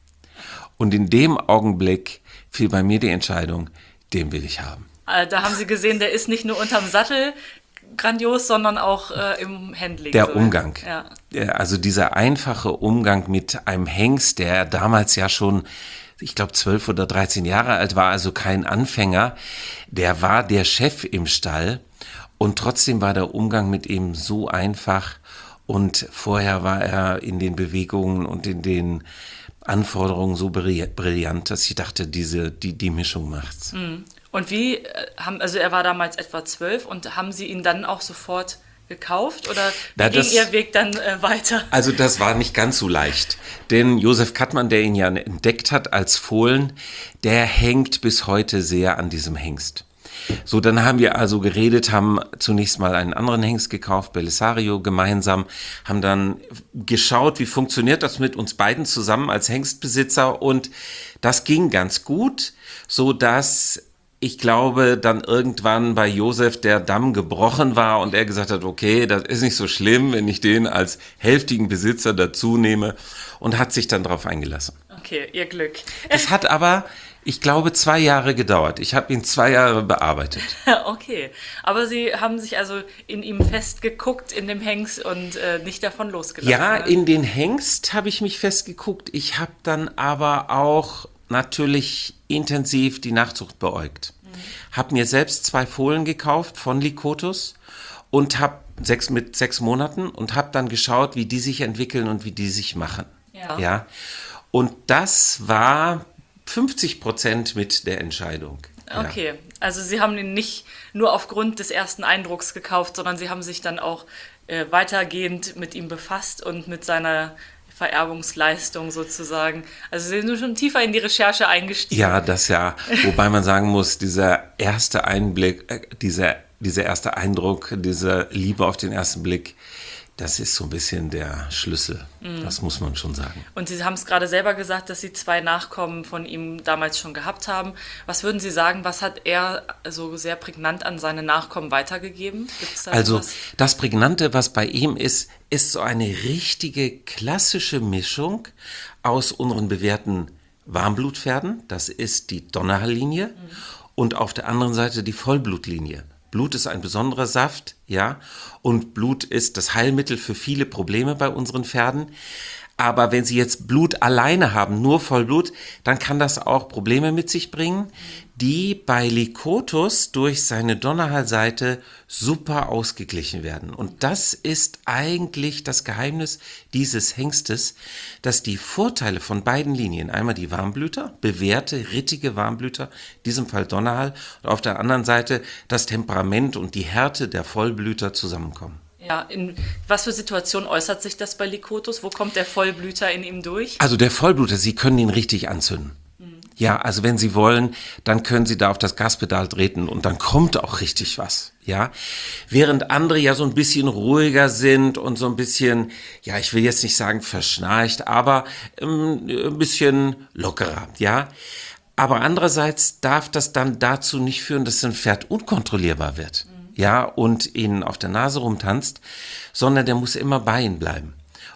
Und in dem Augenblick fiel bei mir die Entscheidung, den will ich haben. Da haben Sie gesehen, der ist nicht nur unterm Sattel grandios, sondern auch äh, im Handling. Der so. Umgang. Ja. Also dieser einfache Umgang mit einem Hengst, der damals ja schon, ich glaube, zwölf oder dreizehn Jahre alt war, also kein Anfänger, der war der Chef im Stall und trotzdem war der Umgang mit ihm so einfach und vorher war er in den Bewegungen und in den Anforderungen so brillant, dass ich dachte, diese, die, die Mischung macht's. Und wie äh, haben, also er war damals etwa zwölf und haben Sie ihn dann auch sofort gekauft oder Na, ging das, Ihr Weg dann äh, weiter? Also das war nicht ganz so leicht, denn Josef Kattmann, der ihn ja entdeckt hat als Fohlen, der hängt bis heute sehr an diesem Hengst. So, dann haben wir also geredet, haben zunächst mal einen anderen Hengst gekauft, Belisario, gemeinsam, haben dann geschaut, wie funktioniert das mit uns beiden zusammen als Hengstbesitzer und das ging ganz gut, so dass ich glaube, dann irgendwann bei Josef der Damm gebrochen war und er gesagt hat, okay, das ist nicht so schlimm, wenn ich den als hälftigen Besitzer dazu nehme und hat sich dann darauf eingelassen. Okay, Ihr Glück. Es hat aber, ich glaube, zwei Jahre gedauert. Ich habe ihn zwei Jahre bearbeitet. Okay, aber Sie haben sich also in ihm festgeguckt, in dem Hengst und äh, nicht davon losgelassen. Ja, ne? in den Hengst habe ich mich festgeguckt. Ich habe dann aber auch natürlich intensiv die Nachzucht beäugt. Mhm. Habe mir selbst zwei Fohlen gekauft von Likotus und habe sechs mit sechs Monaten und habe dann geschaut, wie die sich entwickeln und wie die sich machen. Ja. Ja? Und das war fünfzig Prozent mit der Entscheidung. Okay, Ja. also Sie haben ihn nicht nur aufgrund des ersten Eindrucks gekauft, sondern Sie haben sich dann auch äh, weitergehend mit ihm befasst und mit seiner Vererbungsleistung sozusagen. Also Sie sind schon tiefer in die Recherche eingestiegen. Ja, das ja. Wobei man sagen muss, dieser erste Einblick, äh, dieser, dieser erste Eindruck, diese Liebe auf den ersten Blick, das ist so ein bisschen der Schlüssel. Mhm. Das muss man schon sagen. Und Sie haben es gerade selber gesagt, dass Sie zwei Nachkommen von ihm damals schon gehabt haben. Was würden Sie sagen, was hat er so sehr prägnant an seine Nachkommen weitergegeben? Gibt's da Also was? das Prägnante, was bei ihm ist, ist so eine richtige klassische Mischung aus unseren bewährten Warmblutpferden. Das ist die Donnerhall-Linie mhm. und auf der anderen Seite die Vollblutlinie. Blut ist ein besonderer Saft, ja, und Blut ist das Heilmittel für viele Probleme bei unseren Pferden. Aber wenn Sie jetzt Blut alleine haben, nur Vollblut, dann kann das auch Probleme mit sich bringen, die bei Likotus durch seine Donnerhall-Seite super ausgeglichen werden. Und das ist eigentlich das Geheimnis dieses Hengstes, dass die Vorteile von beiden Linien, einmal die Warmblüter, bewährte, rittige Warmblüter, in diesem Fall Donnerhall, und auf der anderen Seite das Temperament und die Härte der Vollblüter zusammenkommen. Ja, in was für Situationen äußert sich das bei Likotus? Wo kommt der Vollblüter in ihm durch? Also der Vollbluter, Sie können ihn richtig anzünden. Mhm. Ja, also wenn Sie wollen, dann können Sie da auf das Gaspedal treten und dann kommt auch richtig was. Ja, während andere ja so ein bisschen ruhiger sind und so ein bisschen, ja, ich will jetzt nicht sagen verschnarcht, aber ähm, ein bisschen lockerer, ja. Aber andererseits darf das dann dazu nicht führen, dass ein Pferd unkontrollierbar wird. Ja, und ihnen auf der Nase rumtanzt, sondern der muss immer bei ihnen bleiben.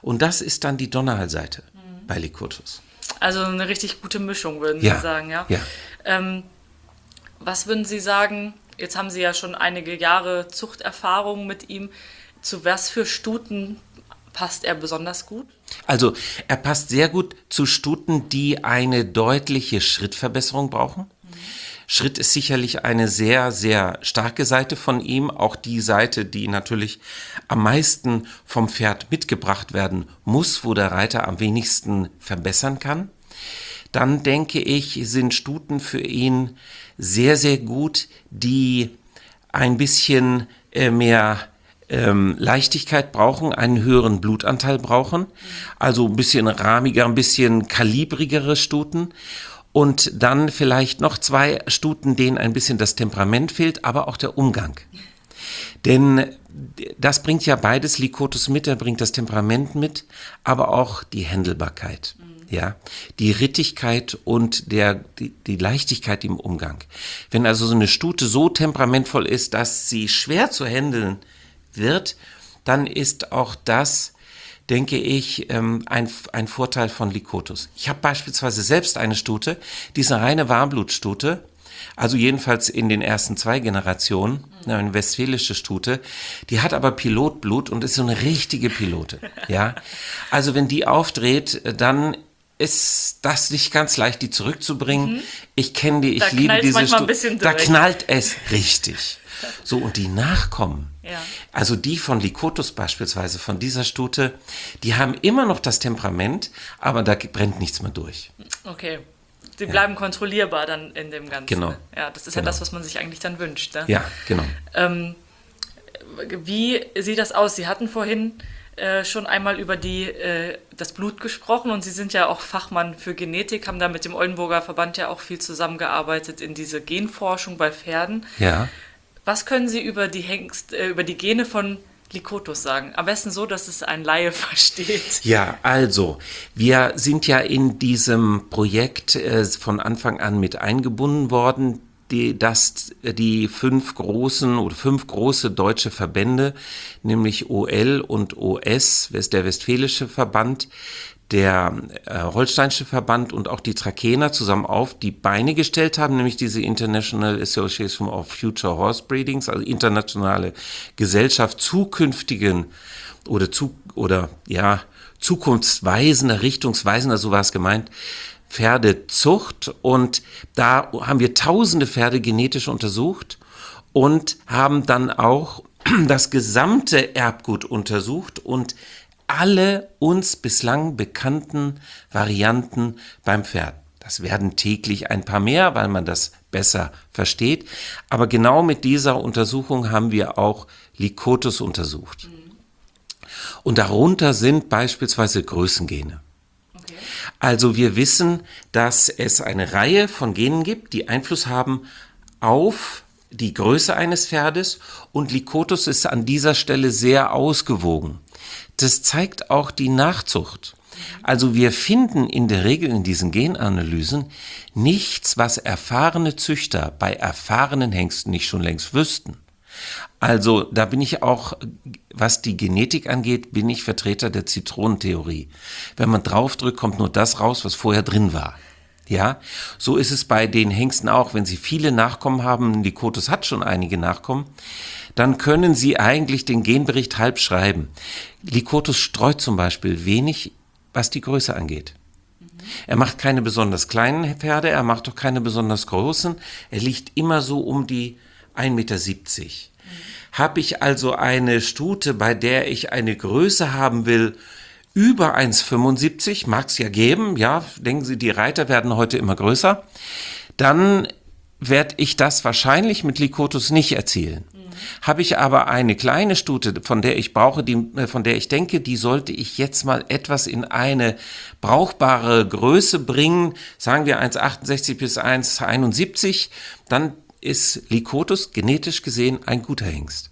Und das ist dann die Donnerhallseite mhm. bei Likotus. Also eine richtig gute Mischung, würden ja. Sie sagen, ja? Ja. Ähm, was würden Sie sagen, jetzt haben Sie ja schon einige Jahre Zuchterfahrung mit ihm, zu was für Stuten passt er besonders gut? Also er passt sehr gut zu Stuten, die eine deutliche Schrittverbesserung brauchen. Mhm. Schritt ist sicherlich eine sehr, sehr starke Seite von ihm, auch die Seite, die natürlich am meisten vom Pferd mitgebracht werden muss, wo der Reiter am wenigsten verbessern kann. Dann denke ich, sind Stuten für ihn sehr, sehr gut, die ein bisschen äh, mehr ähm, Leichtigkeit brauchen, einen höheren Blutanteil brauchen, also ein bisschen rahmiger, ein bisschen kalibrigere Stuten. Und dann vielleicht noch zwei Stuten, denen ein bisschen das Temperament fehlt, aber auch der Umgang. Denn das bringt ja beides Likotus mit, er bringt das Temperament mit, aber auch die Händelbarkeit, mhm. ja, die Rittigkeit und der, die, die Leichtigkeit im Umgang. Wenn also so eine Stute so temperamentvoll ist, dass sie schwer zu handeln wird, dann ist auch das, denke ich, ähm, ein, ein Vorteil von Likotus. Ich habe beispielsweise selbst eine Stute, die ist eine reine Warmblutstute, also jedenfalls in den ersten zwei Generationen, eine westfälische Stute, die hat aber Pilotblut und ist so eine richtige Pilote. Ja, also wenn die aufdreht, dann ist das nicht ganz leicht, die zurückzubringen. Mhm. Ich kenne die, ich da liebe diese Stute. Da knallt es richtig. So, und die Nachkommen, ja. also die von Likotus beispielsweise, von dieser Stute, die haben immer noch das Temperament, aber da brennt nichts mehr durch. Okay, sie bleiben ja. kontrollierbar dann in dem Ganzen. Genau. Ja, das ist genau. ja das, was man sich eigentlich dann wünscht. Ne? Ja, genau. Ähm, wie sieht das aus? Sie hatten vorhin äh, schon einmal über die, äh, das Blut gesprochen und Sie sind ja auch Fachmann für Genetik, haben da mit dem Oldenburger Verband ja auch viel zusammengearbeitet in diese Genforschung bei Pferden. Ja. Was können Sie über die Hengst, äh, über die Gene von Likotus sagen? Am besten so, dass es ein Laie versteht. Ja, also, wir sind ja in diesem Projekt äh, von Anfang an mit eingebunden worden, die, dass die fünf großen oder fünf große deutsche Verbände, nämlich O L und O S, der Westfälische Verband, der äh, Holsteinische Verband und auch die Trakehner zusammen auf die Beine gestellt haben, nämlich diese International Association of Future Horse Breedings, also internationale Gesellschaft zukünftigen oder zu oder ja zukunftsweisender, richtungsweisender, so war es gemeint, Pferdezucht. Und da haben wir tausende Pferde genetisch untersucht und haben dann auch das gesamte Erbgut untersucht und alle uns bislang bekannten Varianten beim Pferd. Das werden täglich ein paar mehr, weil man das besser versteht. Aber genau mit dieser Untersuchung haben wir auch Likotus untersucht. Mhm. Und darunter sind beispielsweise Größengene. Okay. Also wir wissen, dass es eine Reihe von Genen gibt, die Einfluss haben auf die Größe eines Pferdes. Und Likotus ist an dieser Stelle sehr ausgewogen. Das zeigt auch die Nachzucht. Also wir finden in der Regel in diesen Genanalysen nichts, was erfahrene Züchter bei erfahrenen Hengsten nicht schon längst wüssten. Also da bin ich auch, was die Genetik angeht, bin ich Vertreter der Zitronentheorie. Wenn man draufdrückt, kommt nur das raus, was vorher drin war. Ja, so ist es bei den Hengsten auch. Wenn sie viele Nachkommen haben, Likotus hat schon einige Nachkommen, dann können sie eigentlich den Genbericht halb schreiben. Likotus streut zum Beispiel wenig, was die Größe angeht. Mhm. Er macht keine besonders kleinen Pferde, er macht auch keine besonders großen. Er liegt immer so um die ein Meter siebzig. Mhm. Habe ich also eine Stute, bei der ich eine Größe haben will, über eins Komma fünfundsiebzig, mag es ja geben, ja, denken Sie, die Reiter werden heute immer größer, dann werde ich das wahrscheinlich mit Likotus nicht erzielen. Mhm. Habe ich aber eine kleine Stute, von der ich brauche, die, von der ich denke, die sollte ich jetzt mal etwas in eine brauchbare Größe bringen, sagen wir eins Komma achtundsechzig bis eins Komma einundsiebzig, dann ist Likotus genetisch gesehen ein guter Hengst.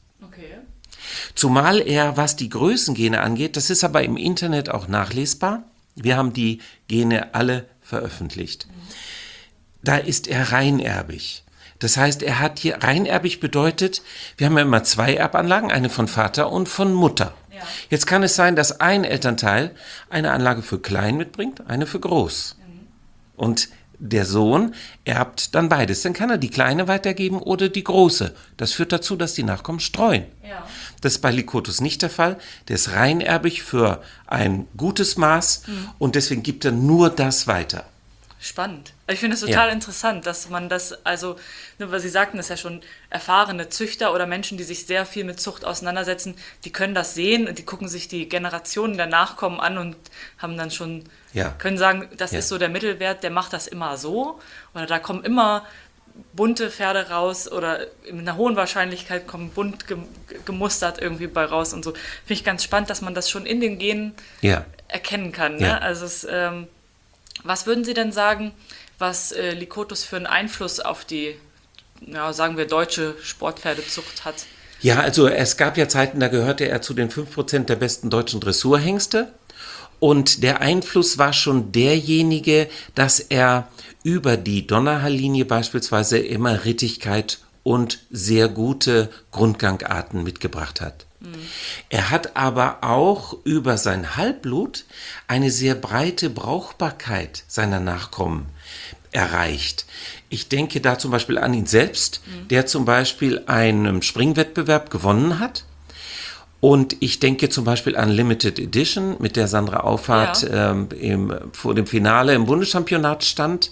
Zumal er, was die Größengene angeht, das ist aber im Internet auch nachlesbar. Wir haben die Gene alle veröffentlicht. Da ist er reinerbig. Das heißt, er hat hier, reinerbig bedeutet, wir haben ja immer zwei Erbanlagen, eine von Vater und von Mutter. Ja. Jetzt kann es sein, dass ein Elternteil eine Anlage für klein mitbringt, eine für groß. Und der Sohn erbt dann beides. Dann kann er die kleine weitergeben oder die große. Das führt dazu, dass die Nachkommen streuen. Ja. Das ist bei Lykotus nicht der Fall. Der ist reinerbig für ein gutes Maß und deswegen gibt er nur das weiter. Spannend. Ich finde es total Ja. interessant, dass man das, also, ne, weil Sie sagten, das ist ja schon erfahrene Züchter oder Menschen, die sich sehr viel mit Zucht auseinandersetzen, die können das sehen und die gucken sich die Generationen der Nachkommen an und haben dann schon, Ja. können sagen, das Ja. ist so der Mittelwert, der macht das immer so oder da kommen immer bunte Pferde raus oder mit einer hohen Wahrscheinlichkeit kommen bunt gem- gemustert irgendwie bei raus und so. Finde ich ganz spannend, dass man das schon in den Genen Ja. erkennen kann. Ne? Ja. Also es, ähm, was würden Sie denn sagen, was äh, Lykotus für einen Einfluss auf die, ja, sagen wir, deutsche Sportpferdezucht hat? Ja, also es gab ja Zeiten, da gehörte er zu den fünf Prozent der besten deutschen Dressurhengste. Und der Einfluss war schon derjenige, dass er über die Donnerhall-Linie beispielsweise immer Rittigkeit und sehr gute Grundgangarten mitgebracht hat. Er hat aber auch über sein Halbblut eine sehr breite Brauchbarkeit seiner Nachkommen erreicht. Ich denke da zum Beispiel an ihn selbst, der zum Beispiel einen Springwettbewerb gewonnen hat. Und ich denke zum Beispiel an Limited Edition, mit der Sandra Auffahrt Ja. ähm, im, vor dem Finale im Bundeschampionat stand.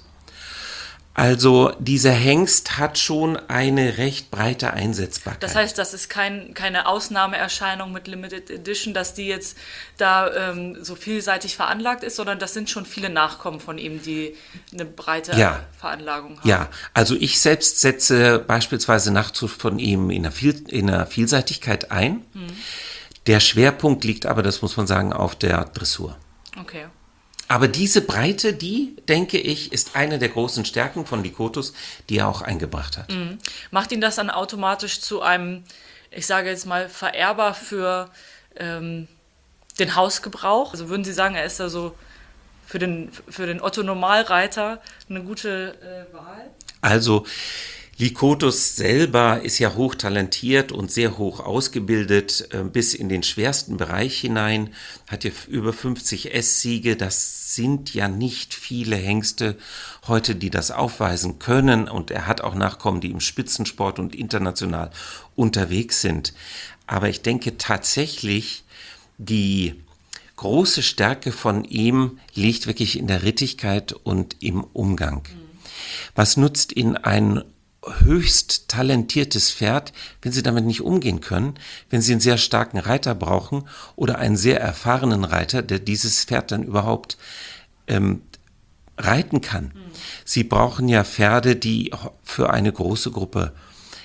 Also dieser Hengst hat schon eine recht breite Einsetzbarkeit. Das heißt, das ist kein, keine Ausnahmeerscheinung mit Limited Edition, dass die jetzt da ähm, so vielseitig veranlagt ist, sondern das sind schon viele Nachkommen von ihm, die eine breite Ja. Veranlagung haben. Ja, also ich selbst setze beispielsweise Nachzucht von ihm in der, Viel in der Vielseitigkeit ein. Der Schwerpunkt liegt aber, das muss man sagen, auf der Dressur. Okay. Aber diese Breite, die, denke ich, ist eine der großen Stärken von Lykotus, die er auch eingebracht hat. Macht ihn das dann automatisch zu einem, ich sage jetzt mal, Vererber für ähm, den Hausgebrauch? Also würden Sie sagen, er ist da so für den, für den Otto-Normalreiter eine gute äh, Wahl? Also Lykotus selber ist ja hochtalentiert und sehr hoch ausgebildet, äh, bis in den schwersten Bereich hinein, hat ja über fünfzig S-Siege. Das sind ja nicht viele Hengste heute, die das aufweisen können. Und er hat auch Nachkommen, die im Spitzensport und international unterwegs sind. Aber ich denke tatsächlich, die große Stärke von ihm liegt wirklich in der Rittigkeit und im Umgang. Was nutzt Ihnen ein höchst talentiertes Pferd, wenn Sie damit nicht umgehen können, wenn Sie einen sehr starken Reiter brauchen oder einen sehr erfahrenen Reiter, der dieses Pferd dann überhaupt ähm, reiten kann. Mhm. Sie brauchen ja Pferde, die für eine große Gruppe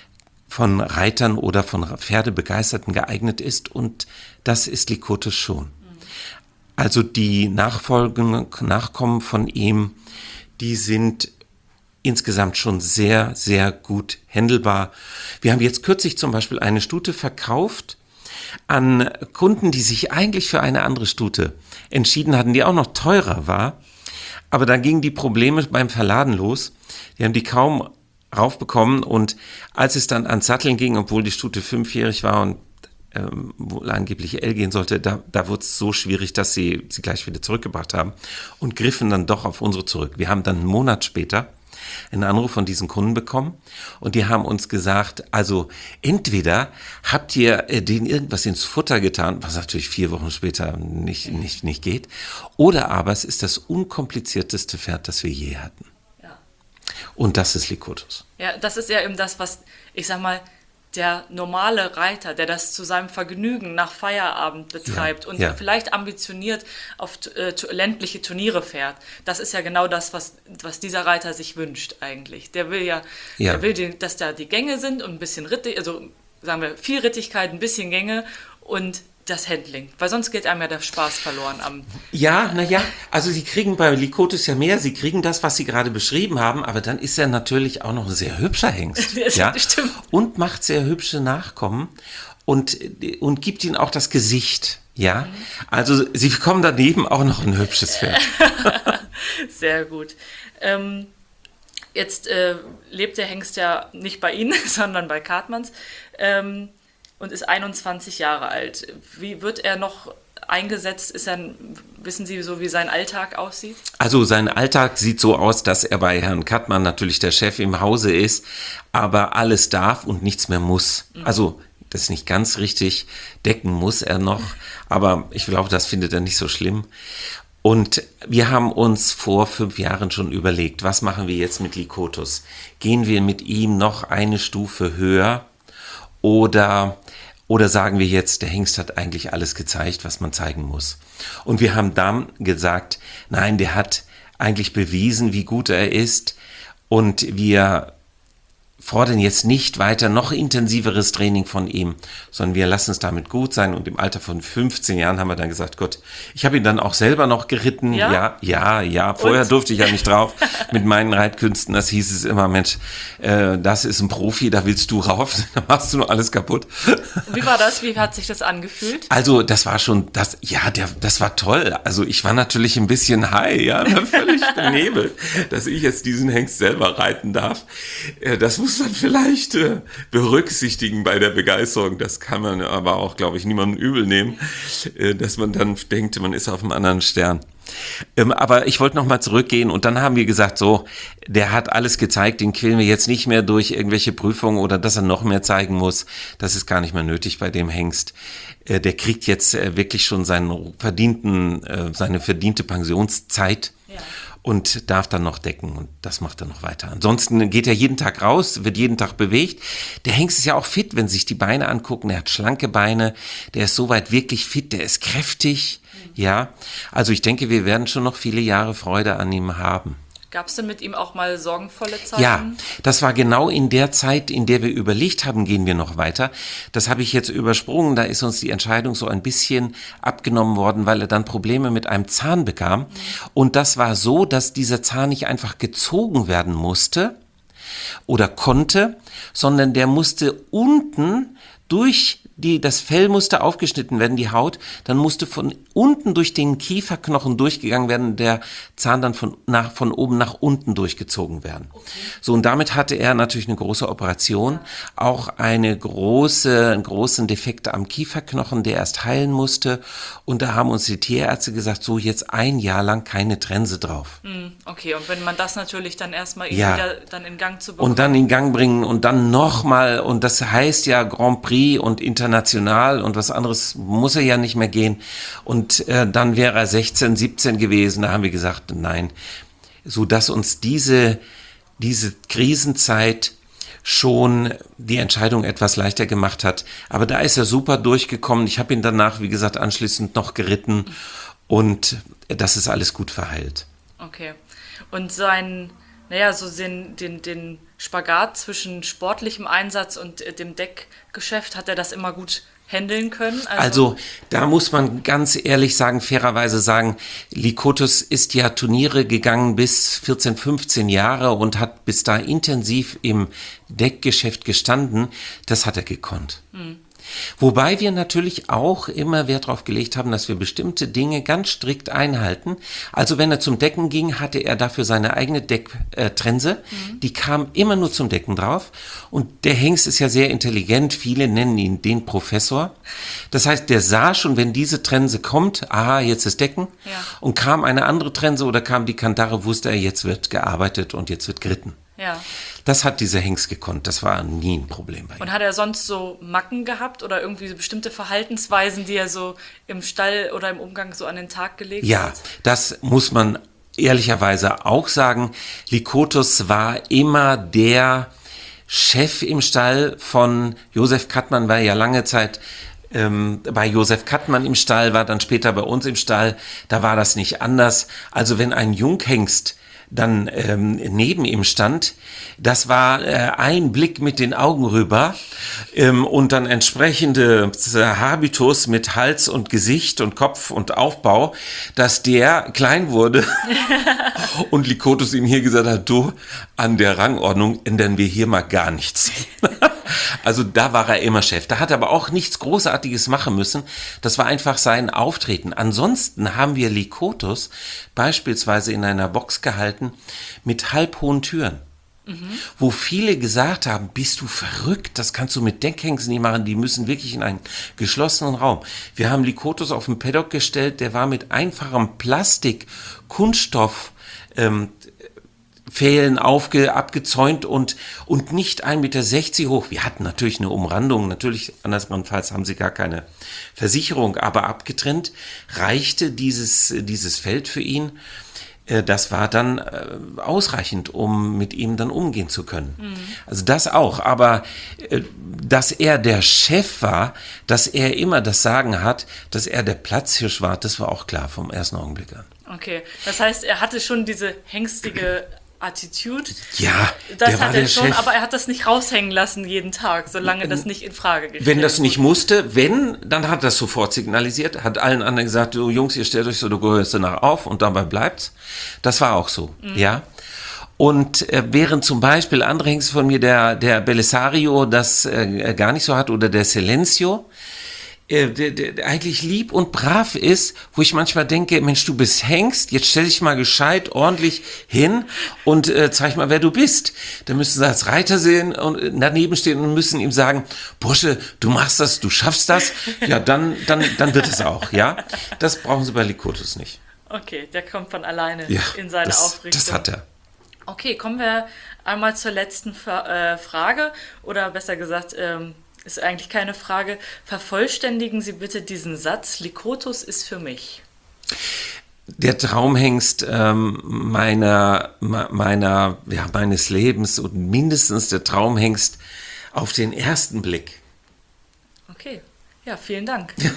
von Reitern oder von Pferdebegeisterten geeignet ist und das ist Lykotus schon. Mhm. Also die Nachfolgen, Nachkommen von ihm, die sind insgesamt schon sehr, sehr gut händelbar. Wir haben jetzt kürzlich zum Beispiel eine Stute verkauft an Kunden, die sich eigentlich für eine andere Stute entschieden hatten, die auch noch teurer war. Aber dann gingen die Probleme beim Verladen los. Die haben die kaum raufbekommen und als es dann ans Satteln ging, obwohl die Stute fünfjährig war und ähm, wohl angeblich L gehen sollte, da, da wurde es so schwierig, dass sie sie gleich wieder zurückgebracht haben und griffen dann doch auf unsere zurück. Wir haben dann einen Monat später einen Anruf von diesen Kunden bekommen und die haben uns gesagt, also entweder habt ihr äh, denen irgendwas ins Futter getan, was natürlich vier Wochen später nicht, nicht, nicht geht, oder aber es ist das unkomplizierteste Pferd, das wir je hatten. Ja. Und das ist Lykotus. Ja, das ist ja eben das, was, ich sag mal, der normale Reiter, der das zu seinem Vergnügen nach Feierabend betreibt Ja, und ja. vielleicht vielleicht ambitioniert auf äh, tu- ländliche Turniere fährt, das ist ja genau das, was, was dieser Reiter sich wünscht eigentlich. Der will ja, Ja. der will, den, dass da die Gänge sind und ein bisschen Rittig, also sagen wir viel Rittigkeit, ein bisschen Gänge und das Handling, weil sonst geht einem ja der Spaß verloren am. Ja, naja, also sie kriegen bei Lykotus ja mehr, sie kriegen das, was sie gerade beschrieben haben, aber dann ist er natürlich auch noch ein sehr hübscher Hengst. Das ja? stimmt. Und macht sehr hübsche Nachkommen und, und gibt ihnen auch das Gesicht. Ja, also sie bekommen daneben auch noch ein hübsches Pferd. Sehr gut. Ähm, jetzt äh, lebt der Hengst ja nicht bei Ihnen, sondern bei Cartmanns. Ähm, und ist einundzwanzig Jahre alt. Wie wird er noch eingesetzt? Ist er, wissen Sie so, wie sein Alltag aussieht? Also sein Alltag sieht so aus, dass er bei Herrn Kattmann natürlich der Chef im Hause ist, aber alles darf und nichts mehr muss. Mhm. Also das ist nicht ganz richtig, decken muss er noch, aber ich glaube, das findet er nicht so schlimm. Und wir haben uns vor fünf Jahren schon überlegt, was machen wir jetzt mit Likotus? Gehen wir mit ihm noch eine Stufe höher oder... Oder sagen wir jetzt, der Hengst hat eigentlich alles gezeigt, was man zeigen muss. Und wir haben dann gesagt, nein, der hat eigentlich bewiesen, wie gut er ist. Und wir fordern jetzt nicht weiter noch intensiveres Training von ihm, sondern wir lassen es damit gut sein. Und im Alter von fünfzehn Jahren haben wir dann gesagt, Gott, ich habe ihn dann auch selber noch geritten. Ja, ja, ja. ja. Vorher Und? durfte ich ja nicht drauf mit meinen Reitkünsten. Das hieß es immer, Mensch, äh, das ist ein Profi, da willst du rauf, da machst du nur alles kaputt. Wie war das? Wie hat sich das angefühlt? Also das war schon, das, ja, der, das war toll. Also ich war natürlich ein bisschen high, ja, völlig benebelt, dass ich jetzt diesen Hengst selber reiten darf. Äh, das muss man vielleicht äh, berücksichtigen bei der Begeisterung. Das kann man aber auch, glaube ich, niemandem übel nehmen, äh, dass man dann denkt, man ist auf einem anderen Stern. Ähm, aber ich wollte nochmal zurückgehen und dann haben wir gesagt, so, der hat alles gezeigt, den quälen wir jetzt nicht mehr durch irgendwelche Prüfungen oder dass er noch mehr zeigen muss. Das ist gar nicht mehr nötig bei dem Hengst. Äh, der kriegt jetzt äh, wirklich schon seinen verdienten, äh, seine verdiente Pensionszeit. Ja. Und darf dann noch decken und das macht er noch weiter. Ansonsten geht er jeden Tag raus, wird jeden Tag bewegt. Der Hengst ist ja auch fit, wenn Sie sich die Beine angucken. Er hat schlanke Beine, der ist soweit wirklich fit, der ist kräftig. Mhm. Ja, also ich denke, wir werden schon noch viele Jahre Freude an ihm haben. Gab es denn mit ihm auch mal sorgenvolle Zeiten? Ja, das war genau in der Zeit, in der wir überlegt haben, gehen wir noch weiter. Das habe ich jetzt übersprungen, da ist uns die Entscheidung so ein bisschen abgenommen worden, weil er dann Probleme mit einem Zahn bekam. Mhm. Und das war so, dass dieser Zahn nicht einfach gezogen werden musste oder konnte, sondern der musste unten durch die, das Fell musste aufgeschnitten werden, die Haut, dann musste von unten durch den Kieferknochen durchgegangen werden, der Zahn dann von, nach, von oben nach unten durchgezogen werden. Okay. So, und damit hatte er natürlich eine große Operation, auch eine große, einen großen Defekt am Kieferknochen, der erst heilen musste. Und da haben uns die Tierärzte gesagt, so jetzt ein Jahr lang keine Trense drauf. Okay, und wenn man das natürlich dann erstmal ja. wieder dann in Gang zu bekommen. Und dann in Gang bringen und dann nochmal, und das heißt ja Grand Prix und international und was anderes muss er ja nicht mehr gehen. Und äh, dann wäre er sechzehn, siebzehn gewesen, da haben wir gesagt, nein, so dass uns diese, diese Krisenzeit schon die Entscheidung etwas leichter gemacht hat. Aber da ist er super durchgekommen. Ich habe ihn danach, wie gesagt, anschließend noch geritten und das ist alles gut verheilt. Okay. Und sein, naja, so den, den, den Spagat zwischen sportlichem Einsatz und äh, dem Deckgeschäft, hat er das immer gut handeln können? Also, also da muss man ganz ehrlich sagen, fairerweise sagen, Likotus ist ja Turniere gegangen bis vierzehn, fünfzehn Jahre und hat bis da intensiv im Deckgeschäft gestanden. Das hat er gekonnt. Hm. Wobei wir natürlich auch immer Wert darauf gelegt haben, dass wir bestimmte Dinge ganz strikt einhalten. Also wenn er zum Decken ging, hatte er dafür seine eigene Decktrense. Mhm. Die kam immer nur zum Decken drauf. Und der Hengst ist ja sehr intelligent. Viele nennen ihn den Professor. Das heißt, der sah schon, wenn diese Trense kommt, aha, jetzt ist Decken. Ja. Und kam eine andere Trense oder kam die Kantare, wusste er, jetzt wird gearbeitet und jetzt wird geritten. Ja. Das hat dieser Hengst gekonnt. Das war nie ein Problem bei ihm. Und hat er sonst so Macken gehabt oder irgendwie so bestimmte Verhaltensweisen, die er so im Stall oder im Umgang so an den Tag gelegt ja, hat? Ja, das muss man ehrlicherweise auch sagen. Likotus war immer der Chef im Stall von Josef Kattmann, war ja lange Zeit ähm, bei Josef Kattmann im Stall, war dann später bei uns im Stall. Da war das nicht anders. Also wenn ein Junghengst dann ähm, neben ihm stand, das war äh, ein Blick mit den Augen rüber ähm, und dann entsprechende äh, Habitus mit Hals und Gesicht und Kopf und Aufbau, dass der klein wurde und Likotus ihm hier gesagt hat, du, an der Rangordnung ändern wir hier mal gar nichts. Also da war er immer Chef. Da hat er aber auch nichts Großartiges machen müssen. Das war einfach sein Auftreten. Ansonsten haben wir Likotus beispielsweise in einer Box gehalten mit halbhohen Türen. Mhm. Wo viele gesagt haben, bist du verrückt, das kannst du mit Deckhengsten nicht machen, die müssen wirklich in einen geschlossenen Raum. Wir haben Likotus auf den Paddock gestellt, der war mit einfachem Plastik, Kunststoff, ähm, Pfählen aufge, abgezäunt und, und nicht ein Meter sechzig hoch. Wir hatten natürlich eine Umrandung, natürlich andersfalls haben sie gar keine Versicherung, aber abgetrennt reichte dieses, dieses Feld für ihn. Das war dann äh, ausreichend, um mit ihm dann umgehen zu können. Mhm. Also das auch, aber äh, dass er der Chef war, dass er immer das Sagen hat, dass er der Platzhirsch war, das war auch klar vom ersten Augenblick an. Okay, das heißt, er hatte schon diese hängstige Attitude. Ja, das der war hat er der schon, Chef. aber er hat das nicht raushängen lassen jeden Tag, solange das nicht in Frage gestellt Wenn das nicht wurde. musste, wenn, dann hat er das sofort signalisiert, hat allen anderen gesagt, du Jungs, ihr stellt euch so, du gehörst danach auf und dabei bleibt's. Das war auch so, mhm. ja. Und äh, während zum Beispiel andere Hengste von mir, der, der Belisario, das äh, gar nicht so hat, oder der Silencio, äh, der, der eigentlich lieb und brav ist, wo ich manchmal denke, Mensch, du bist Hengst, jetzt stell dich mal gescheit, ordentlich hin und äh, zeig mal, wer du bist. Da müssen sie als Reiter sehen und daneben stehen und müssen ihm sagen, Bursche, du machst das, du schaffst das, ja, dann, dann, dann wird es auch, ja. Das brauchen sie bei Likotus nicht. Okay, der kommt von alleine Ja, in seine das, Aufrichtung. das hat er. Okay, kommen wir einmal zur letzten Fra- äh, Frage, oder besser gesagt, ähm, ist eigentlich keine Frage. Vervollständigen Sie bitte diesen Satz, Likotus ist für mich. Der Traumhengst ähm, meiner, meiner, ja, meines Lebens und mindestens der Traumhengst auf den ersten Blick. Okay, ja, vielen Dank. Ja.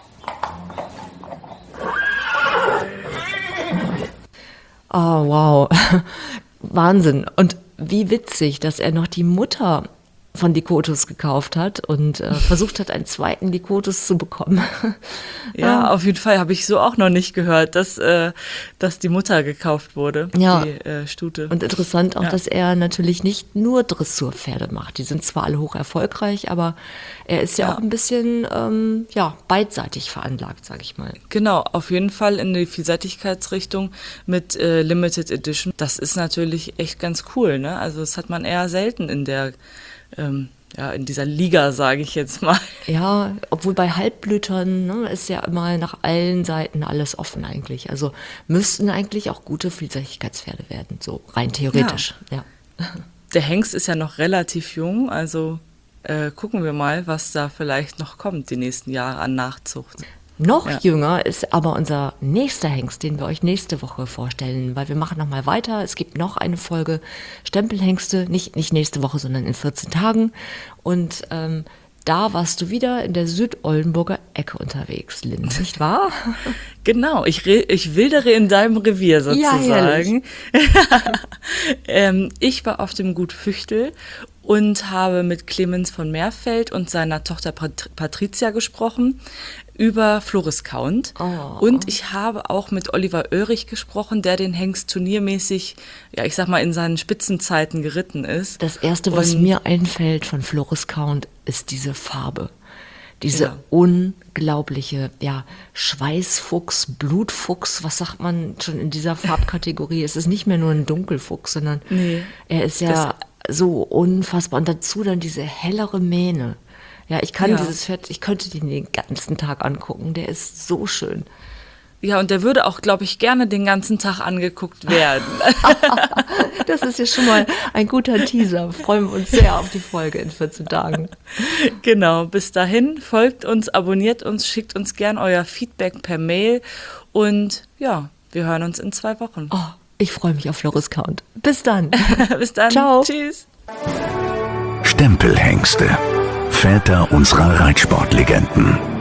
Oh, wow. Wahnsinn. Und wie witzig, dass er noch die Mutter von Likotus gekauft hat und äh, versucht hat, einen zweiten Likotus zu bekommen. Ja, auf jeden Fall habe ich so auch noch nicht gehört, dass, äh, dass die Mutter gekauft wurde, Ja. die äh, Stute. Und interessant auch, Ja. dass er natürlich nicht nur Dressurpferde macht. Die sind zwar alle hoch erfolgreich, aber er ist ja, Ja. auch ein bisschen ähm, ja, beidseitig veranlagt, sage ich mal. Genau, auf jeden Fall in die Vielseitigkeitsrichtung mit äh, Limited Edition. Das ist natürlich echt ganz cool, ne? Also das hat man eher selten in der ähm, ja, in dieser Liga, sage ich jetzt mal. Ja, obwohl bei Halbblütern ne, ist ja immer nach allen Seiten alles offen eigentlich. Also müssten eigentlich auch gute Vielseitigkeitspferde werden, so rein theoretisch. Ja. Der Hengst ist ja noch relativ jung, also äh, gucken wir mal, was da vielleicht noch kommt die nächsten Jahre an Nachzucht. Noch Ja. jünger ist aber unser nächster Hengst, den wir euch nächste Woche vorstellen, weil wir machen nochmal weiter. Es gibt noch eine Folge Stempelhengste, nicht, nicht nächste Woche, sondern in vierzehn Tagen. Und ähm, da warst du wieder in der Südoldenburger Ecke unterwegs, Lynn, nicht wahr? Genau, ich, re- ich wildere in deinem Revier sozusagen. ähm, ich war auf dem Gut Füchtel und habe mit Clemens von Meerfeld und seiner Tochter Pat- Patricia gesprochen über Floris Count. Oh. Und ich habe auch mit Oliver Oerich gesprochen, der den Hengst turniermäßig, ja, ich sag mal, in seinen Spitzenzeiten geritten ist. Das Erste, was Und- mir einfällt von Floris Count, ist diese Farbe. Diese Ja. unglaubliche, ja, Schweißfuchs, Blutfuchs, was sagt man schon in dieser Farbkategorie? Es ist nicht mehr nur ein Dunkelfuchs, sondern Nee. er ist ja so unfassbar. Und dazu dann diese hellere Mähne. Ja, ich kann Ja. dieses Pferd, ich könnte den den ganzen Tag angucken. Der ist so schön. Ja, und der würde auch, glaube ich, gerne den ganzen Tag angeguckt werden. Das ist ja schon mal ein guter Teaser. Freuen wir uns sehr auf die Folge in vierzehn Tagen. Genau, bis dahin folgt uns, abonniert uns, schickt uns gern euer Feedback per Mail und ja, wir hören uns in zwei Wochen. Oh, ich freue mich auf Floris Count. Bis dann. Bis dann. Ciao. Tschüss. Stempelhengste. Väter unserer Reitsportlegenden.